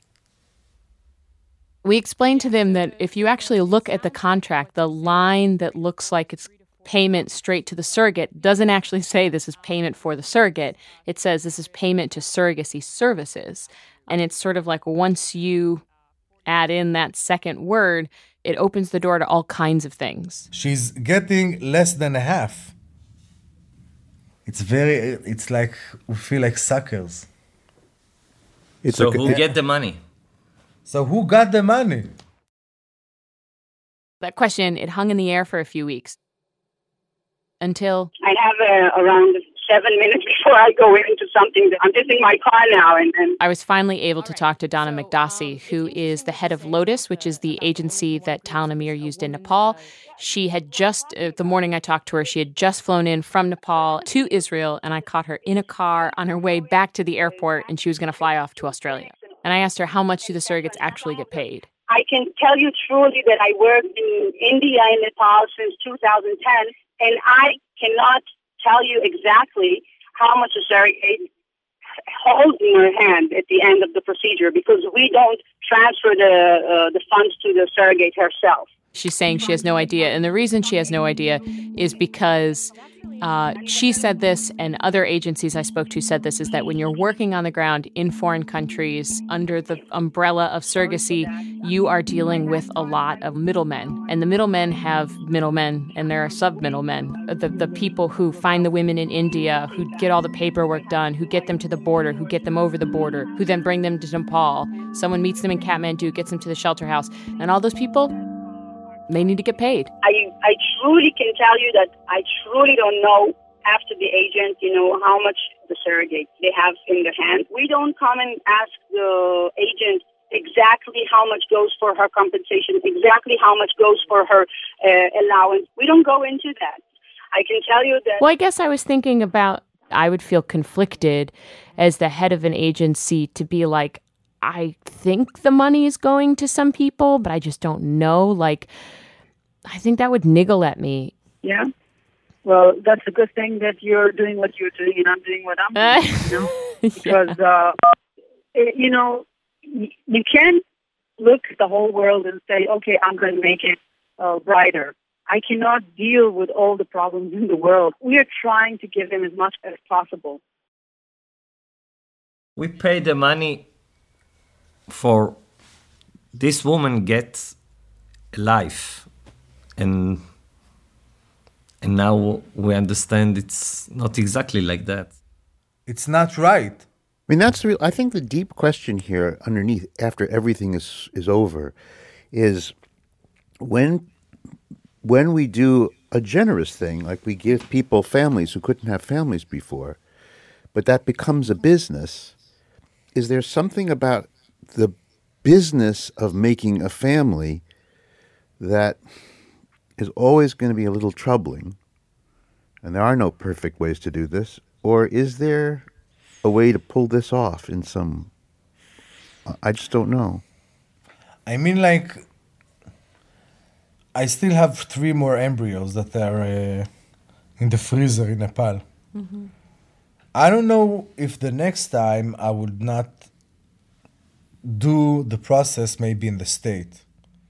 We explained to them that if you actually look at the contract, the line that looks like it's payment straight to the surrogate doesn't actually say this is payment for the surrogate. It says this is payment to surrogacy services. And it's sort of like once you add in that second word, it opens the door to all kinds of things. She's getting less than a half. It's very, it's like, we feel like suckers. It's so like a- who get the money? So who got the money? That question, it hung in the air for a few weeks. Until I have uh, around seven minutes before I go into something. I'm just in my car now. And, and I was finally able to talk to Donna McDossie, who is the head of Lotus, which is the agency that Tal and Amir used in Nepal. She had just, uh, the morning I talked to her, she had just flown in from Nepal to Israel, and I caught her in a car on her way back to the airport, and she was going to fly off to Australia. And I asked her, how much do the surrogates actually get paid? I can tell you truly that I worked in India and Nepal since two thousand ten, and I cannot tell you exactly how much a surrogate holds in her hand at the end of the procedure, because we don't transfer the uh, the funds to the surrogate herself. She's saying she has no idea. And the reason she has no idea is because uh, she said this, and other agencies I spoke to said this, is that when you're working on the ground in foreign countries under the umbrella of surrogacy, you are dealing with a lot of middlemen. And the middlemen have middlemen, and there are sub-middlemen. The, the people who find the women in India, who get all the paperwork done, who get them to the border, who get them over the border, who then bring them to Nepal. Someone meets them in Kathmandu, gets them to the shelter house. And all those people, they need to get paid. I, I truly can tell you that I truly don't know after the agent, you know, how much the surrogate they have in their hand. We don't come and ask the agent exactly how much goes for her compensation, exactly how much goes for her uh, allowance. We don't go into that. I can tell you that... Well, I guess I was thinking about, I would feel conflicted as the head of an agency to be like, I think the money is going to some people, but I just don't know. Like, I think that would niggle at me. Yeah. Well, that's a good thing that you're doing what you're doing and I'm doing what I'm doing, you know? Because, uh, it, you know, you can't look at the whole world and say, okay, I'm going to make it uh, brighter. I cannot deal with all the problems in the world. We are trying to give them as much as possible. We pay the money for this woman gets a life, and and now we understand it's not exactly like that. It's not right. I mean, that's the real, I think the deep question here underneath, after everything is is over, is when when we do a generous thing, like we give people families who couldn't have families before, but that becomes a business, is there something about the business of making a family that is always going to be a little troubling? And there are no perfect ways to do this. Or is there a way to pull this off in some... I just don't know. I mean, like, I still have three more embryos that are uh, in the freezer in Nepal. Mm-hmm. I don't know if the next time I would not do the process maybe in the state.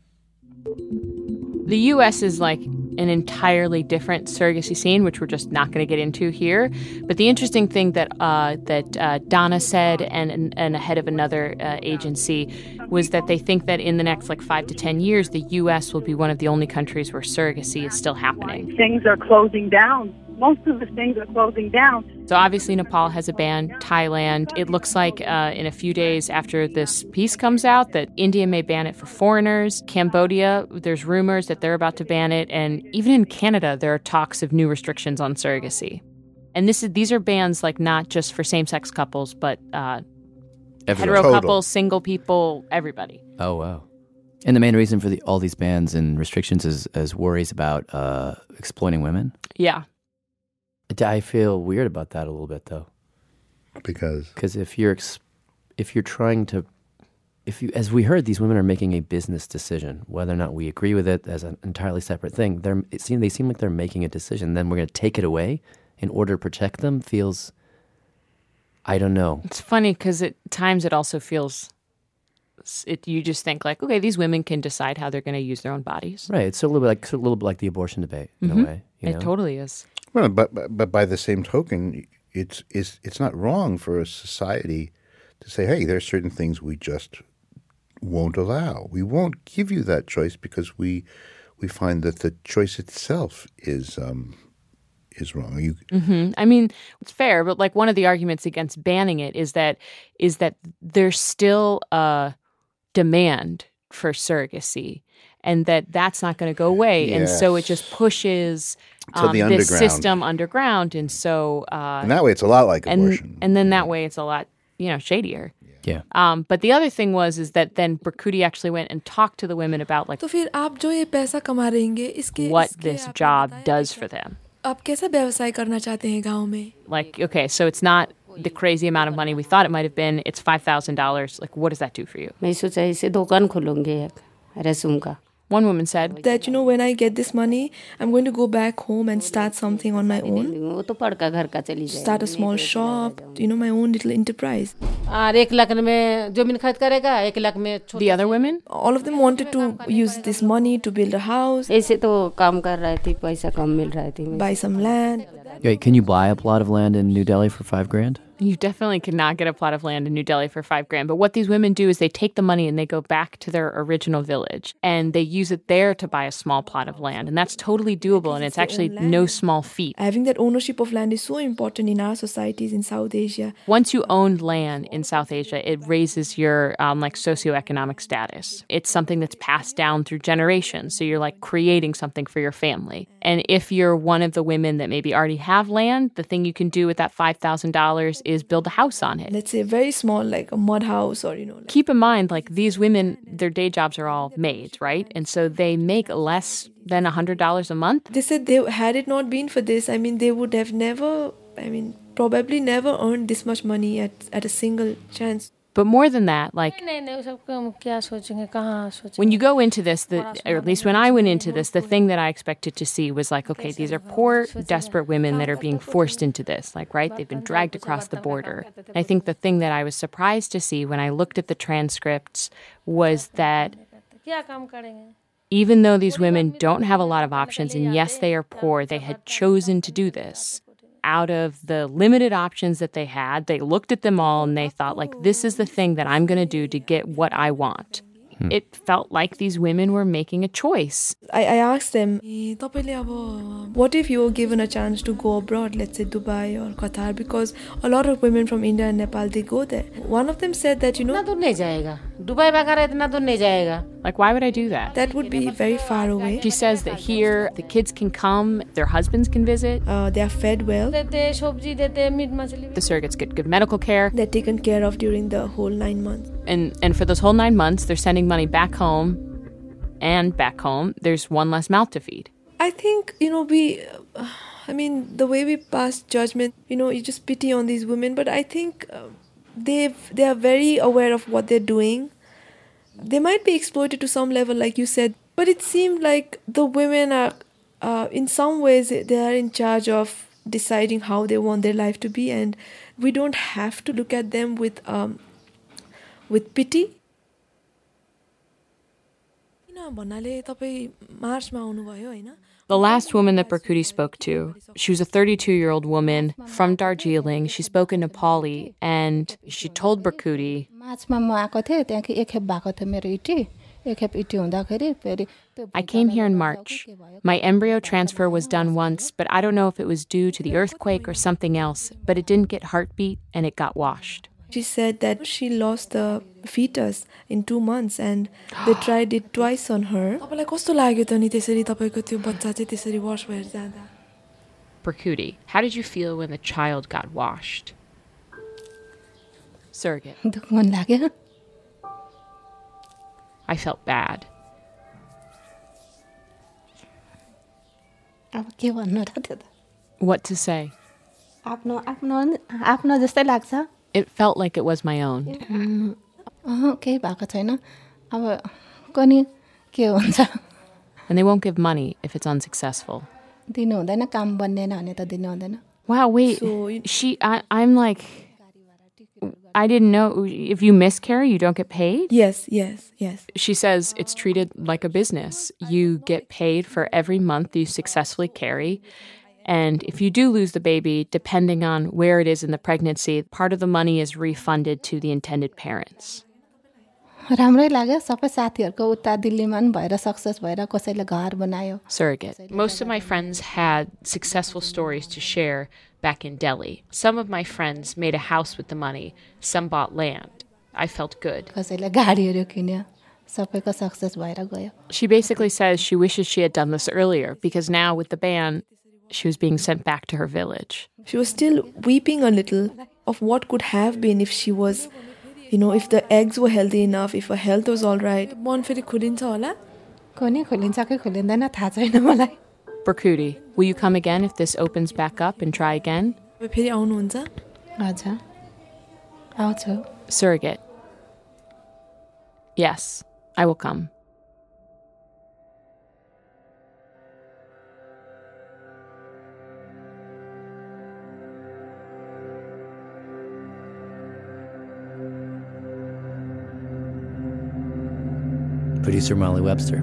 The U S is like an entirely different surrogacy scene, which we're just not going to get into here. But the interesting thing that uh, that uh, Donna said, and and ahead of another uh, agency, was that they think that in the next like five to ten years, the U S will be one of the only countries where surrogacy is still happening. Things are closing down. Most of the things are closing down. So obviously Nepal has a ban, Thailand. It looks like uh, in a few days after this piece comes out that India may ban it for foreigners. Cambodia, there's rumors that they're about to ban it. And even in Canada, there are talks of new restrictions on surrogacy. And this is these are bans like not just for same-sex couples, but uh, hetero Total. couples, single people, everybody. Oh, wow. And the main reason for the, all these bans and restrictions is, is worries about uh, exploiting women? Yeah. I feel weird about that a little bit, though. Because? Because if you're ex- if you're trying to, if you, as we heard, these women are making a business decision, whether or not we agree with it as an entirely separate thing. They're it seem they seem like they're making a decision. Then we're going to take it away in order to protect them. Feels, I don't know. It's funny because at times it also feels, it you just think like, okay, these women can decide how they're going to use their own bodies. Right. It's a little bit like it's a little bit like the abortion debate in Mhm. a way. You It know? totally is. Well, but, but but by the same token, it's it's it's not wrong for a society to say, hey, there's certain things we just won't allow. We won't give you that choice because we we find that the choice itself is um, is wrong. You, mm-hmm. I mean, it's fair, but like one of the arguments against banning it is that is that there's still a demand for surrogacy, and that that's not going to go away, yes. and so it just pushes um, the this system underground, and so uh, and that way it's a lot like and, abortion, and then that way it's a lot you know shadier. Yeah. Um, but the other thing was is that then Berkouti actually went and talked to the women about like तो फिर आप जो ये पैसा कमा रहेंगे इसके what इसके this job does for them. आप कैसा व्यवसाय करना चाहते हैं गांव में? Like, okay, so it's not the crazy amount of money we thought it might have been. It's five thousand dollars. Like, what does that do for you? मैं सोचा इसे दुकान खोलूंगी एक रेशम का. One woman said that, you know, when I get this money, I'm going to go back home and start something on my own. Start a small shop, you know, my own little enterprise. The other women? All of them wanted to use this money to build a house. Buy some land. Wait, can you buy a plot of land in New Delhi for five grand? You definitely cannot get a plot of land in New Delhi for five grand. But what these women do is they take the money and they go back to their original village and they use it there to buy a small plot of land. And that's totally doable, and it's actually no small feat. Having that ownership of land is so important in our societies in South Asia. Once you own land in South Asia, it raises your um, like socioeconomic status. It's something that's passed down through generations. So you're like creating something for your family. And if you're one of the women that maybe already have land, the thing you can do with that five thousand dollars is build a house on it. Let's say very small, like a mud house or, you know. Like Keep in mind, like these women, their day jobs are all maids, right? And so they make less than one hundred dollars a month. They said they had it not been for this, I mean, they would have never, I mean, probably never earned this much money at, at a single chance. But more than that, like, when you go into this, the, or at least when I went into this, the thing that I expected to see was like, okay, these are poor, desperate women that are being forced into this, like, right? They've been dragged across the border. I think the thing that I was surprised to see when I looked at the transcripts was that even though these women don't have a lot of options, and yes, they are poor, they had chosen to do this. Out of the limited options that they had, they looked at them all and they thought, like, this is the thing that I'm going to do to get what I want. Hmm. It felt like these women were making a choice. I, I asked them, what if you were given a chance to go abroad, let's say Dubai or Qatar, because a lot of women from India and Nepal, they go there. One of them said that, you know, like, why would I do that? That would be very far away. She says that here, the kids can come, their husbands can visit. Uh, they are fed well. The surrogates get good medical care. They're taken care of during the whole nine months. And and for those whole nine months, they're sending money back home, and back home, there's one less mouth to feed. I think, you know, we, uh, I mean, the way we pass judgment, you know, you just pity on these women, but I think uh, they've, they are very aware of what they're doing. They might be exploited to some level, like you said, but it seemed like the women are, uh, in some ways, they are in charge of deciding how they want their life to be, and we don't have to look at them with um, with pity. The last woman that Berkouti spoke to, she was a thirty-two-year-old woman from Darjeeling. She spoke in Nepali, and she told Berkouti, I came here in March. My embryo transfer was done once, but I don't know if it was due to the earthquake or something else, but it didn't get heartbeat and it got washed. She said that she lost the fetus in two months and they tried it twice on her. Berkouti, how did you feel when the child got washed? Surrogate. I felt bad. What to say? It felt like it was my own. And they won't give money if it's unsuccessful. Wow, wait. So, she, I, I'm like, I didn't know, if you miscarry, you don't get paid? Yes, yes, yes. She says it's treated like a business. You get paid for every month you successfully carry. And if you do lose the baby, depending on where it is in the pregnancy, part of the money is refunded to the intended parents. राम्रै लाग्यो सबै साथीहरुको उता दिल्लीमा पनि भएर success भएर कसैले घर बनायो. Surrogate. Most of my friends had successful stories to share back in Delhi. Some of my friends made a house with the money. Some bought land. I felt good. कसैले गाडीहरु किन्यो. सबैको सक्सेस भएर गयो. She basically says she wishes she had done this earlier because now with the ban, she was being sent back to her village. She was still weeping a little of what could have been if she was, you know, if the eggs were healthy enough, if her health was all right. Born फेरि खोलिन्छ होला? कुनै खोलिन्छ कि खोलिँदैन थाहा छैन मलाई. Berkudi, will you come again if this opens back up and try again? फेरि आउनुहुन्छ? हजुर. आउँछु. Surrogate. Yes, I will come. Producer Molly Webster.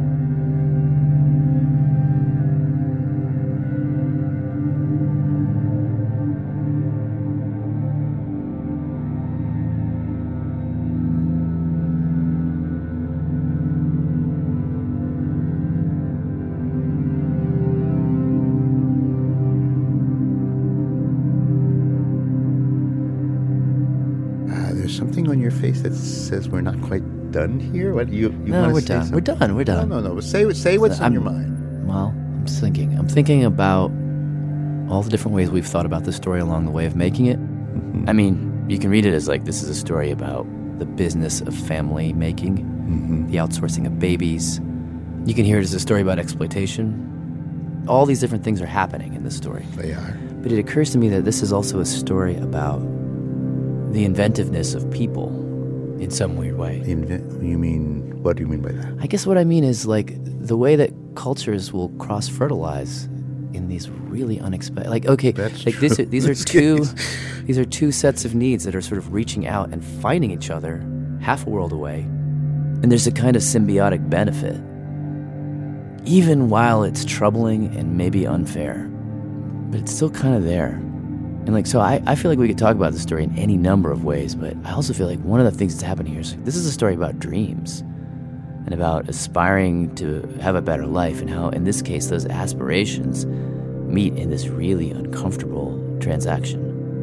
Uh, there's something on your face that says we're not quite done here? What you? you No, wanna we're say done. something? We're done. We're done. No, no, no. Say say what's on I'm- your mind. Well, I'm just thinking. I'm thinking about all the different ways we've thought about this story along the way of making it. Mm-hmm. I mean, you can read it as like this is a story about the business of family making, Mm-hmm. the outsourcing of babies. You can hear it as a story about exploitation. All these different things are happening in this story. They are. But it occurs to me that this is also a story about the inventiveness of people in some weird way. Inve- you mean, what do you mean by that? I guess what I mean is like the way that cultures will cross fertilize in these really unexpected, like okay, That's like these true. are, these are This two, case. these are two sets of needs that are sort of reaching out and fighting each other half a world away, and there's a kind of symbiotic benefit, even while it's troubling and maybe unfair, but it's still kind of there. And like, so I, I feel like we could talk about the story in any number of ways, but I also feel like one of the things that's happening here is this is a story about dreams and about aspiring to have a better life and how, in this case, those aspirations meet in this really uncomfortable transaction.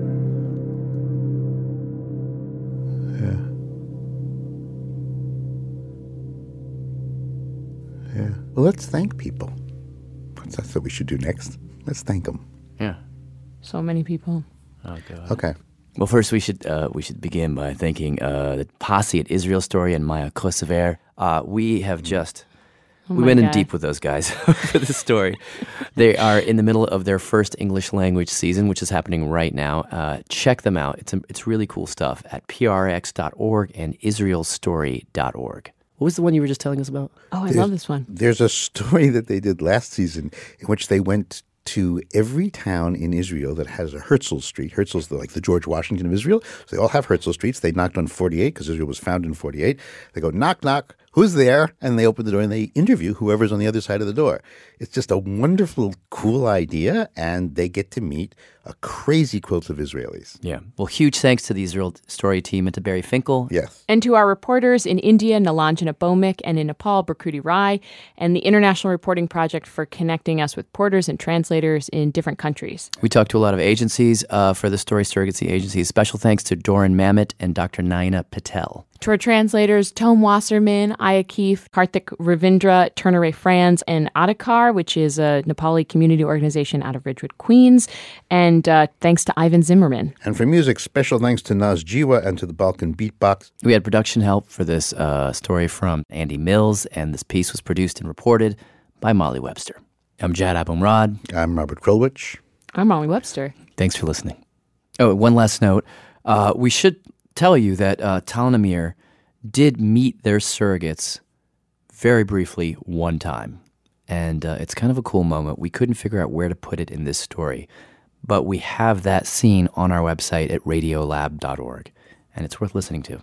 Yeah. Yeah. Well, let's thank people. That's what we should do next. Let's thank them. Yeah. So many people. Oh, God. Okay. Well, first we should uh, we should begin by thanking uh, the posse at Israel Story and Maya Kosover. Uh, we have just Oh we my went in God. deep with those guys for this story. They are in the middle of their first English language season, which is happening right now. Uh, check them out. It's a, it's really cool stuff at p r x dot org and israel story dot org. What was the one you were just telling us about? Oh, I There's- love this one. There's a story that they did last season in which they went to every town in Israel that has a Herzl Street. Herzl's the, like the George Washington of Israel. So they all have Herzl Streets. They knocked on forty-eight because Israel was founded in forty-eight. They go, knock, knock. Who's there? And they open the door and they interview whoever's on the other side of the door. It's just a wonderful, cool idea. And they get to meet a crazy quilt of Israelis. Yeah. Well, huge thanks to the Israel Story team and to Barry Finkel. Yes. And to our reporters in India, Nilanjana Bhowmik, and in Nepal, Berkudi Rai, and the International Reporting Project for connecting us with porters and translators in different countries. We talked to a lot of agencies uh, for the Story Surrogacy agencies. Special thanks to Doran Mamet and Doctor Naina Patel. To our translators, Tom Wasserman, Aya Keefe, Karthik Ravindra, Turner Ray Franz, and Adhikar, which is a Nepali community organization out of Ridgewood, Queens. And uh, thanks to Ivan Zimmerman. And for music, special thanks to Naz Jiwa and to the Balkan Beatbox. We had production help for this uh, story from Andy Mills, and this piece was produced and reported by Molly Webster. I'm Jad Abumrad. I'm Robert Krulwich. I'm Molly Webster. Thanks for listening. Oh, one last note. Uh, we should tell you that uh, Tal and Amir did meet their surrogates very briefly one time. And uh, it's kind of a cool moment. We couldn't figure out where to put it in this story. But we have that scene on our website at radiolab dot org. And it's worth listening to.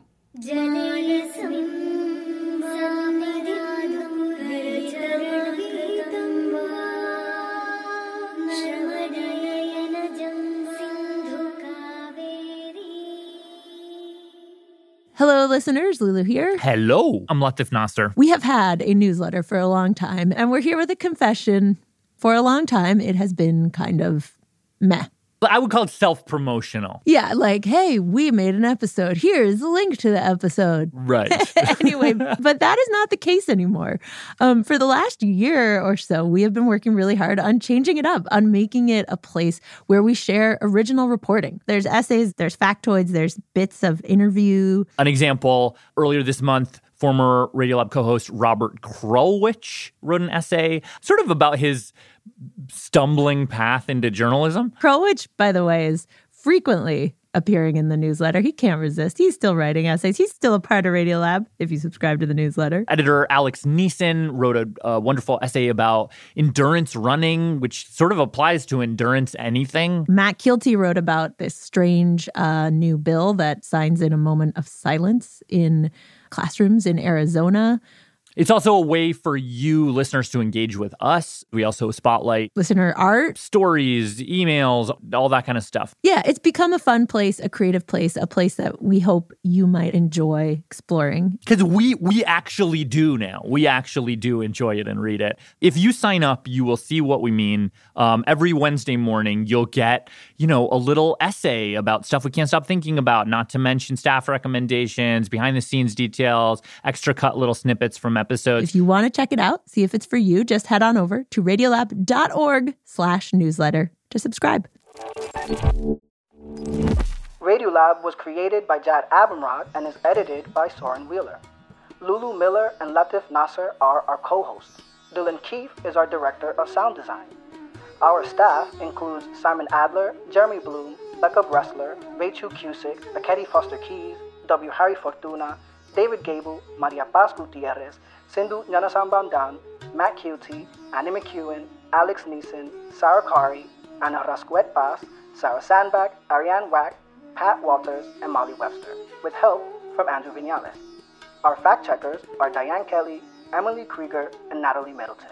Hello, Hello, listeners. Lulu here. Hello. I'm Latif Nasser. We have had a newsletter for a long time, and we're here with a confession. For a long time, it has been kind of meh. I would call it self-promotional. Yeah, like, hey, we made an episode. Here's the link to the episode. Right. Anyway, but that is not the case anymore. Um, for the last year or so, we have been working really hard on changing it up, on making it a place where we share original reporting. There's essays, there's factoids, there's bits of interview. An example, earlier this month, former Radiolab co-host Robert Krulwich wrote an essay sort of about his stumbling path into journalism. Krulwich, by the way, is frequently appearing in the newsletter. He can't resist. He's still writing essays. He's still a part of Radiolab, if you subscribe to the newsletter. Editor Alex Neeson wrote a, a wonderful essay about endurance running, which sort of applies to endurance anything. Matt Kielty wrote about this strange uh, new bill that signs in a moment of silence in classrooms in Arizona. It's also a way for you listeners to engage with us. We also spotlight listener art, stories, emails, all that kind of stuff. Yeah, it's become a fun place, a creative place, a place that we hope you might enjoy exploring. Because we we actually do now. We actually do enjoy it and read it. If you sign up, you will see what we mean. Um, every Wednesday morning, you'll get, you know, a little essay about stuff we can't stop thinking about, not to mention staff recommendations, behind-the-scenes details, extra cut little snippets from episodes. Episodes. If you want to check it out, see if it's for you, just head on over to radiolab.org slash newsletter to subscribe. Radiolab was created by Jad Abumrad and is edited by Soren Wheeler. Lulu Miller and Latif Nasser are our co-hosts. Dylan Keefe is our director of sound design. Our staff includes Simon Adler, Jeremy Bloom, Becca Bressler, Rachel Cusick, Akedi Foster Keys, W. Harry Fortuna, David Gable, Maria Paz Gutierrez, Sindhu Nyanasambandan, Matt Kielty, Annie McEwen, Alex Neeson, Sarah Kari, Anna Rasquet Paz, Sarah Sandbach, Ariane Wack, Pat Walters, and Molly Webster, with help from Andrew Vinales. Our fact-checkers are Diane Kelly, Emily Krieger, and Natalie Middleton.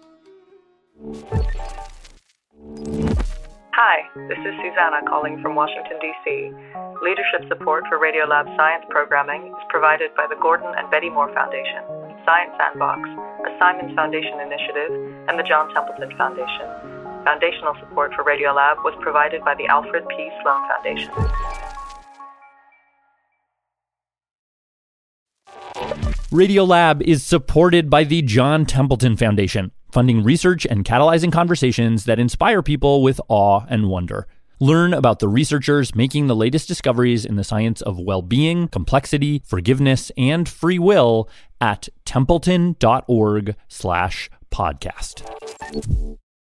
Hi, this is Susanna calling from Washington, D C Leadership support for Radiolab science programming is provided by the Gordon and Betty Moore Foundation, Science Sandbox, a Simons Foundation initiative, and the John Templeton Foundation. Foundational support for Radiolab was provided by the Alfred P. Sloan Foundation. Radiolab is supported by the John Templeton Foundation, funding research and catalyzing conversations that inspire people with awe and wonder. Learn about the researchers making the latest discoveries in the science of well-being, complexity, forgiveness, and free will at templeton.org slash podcast.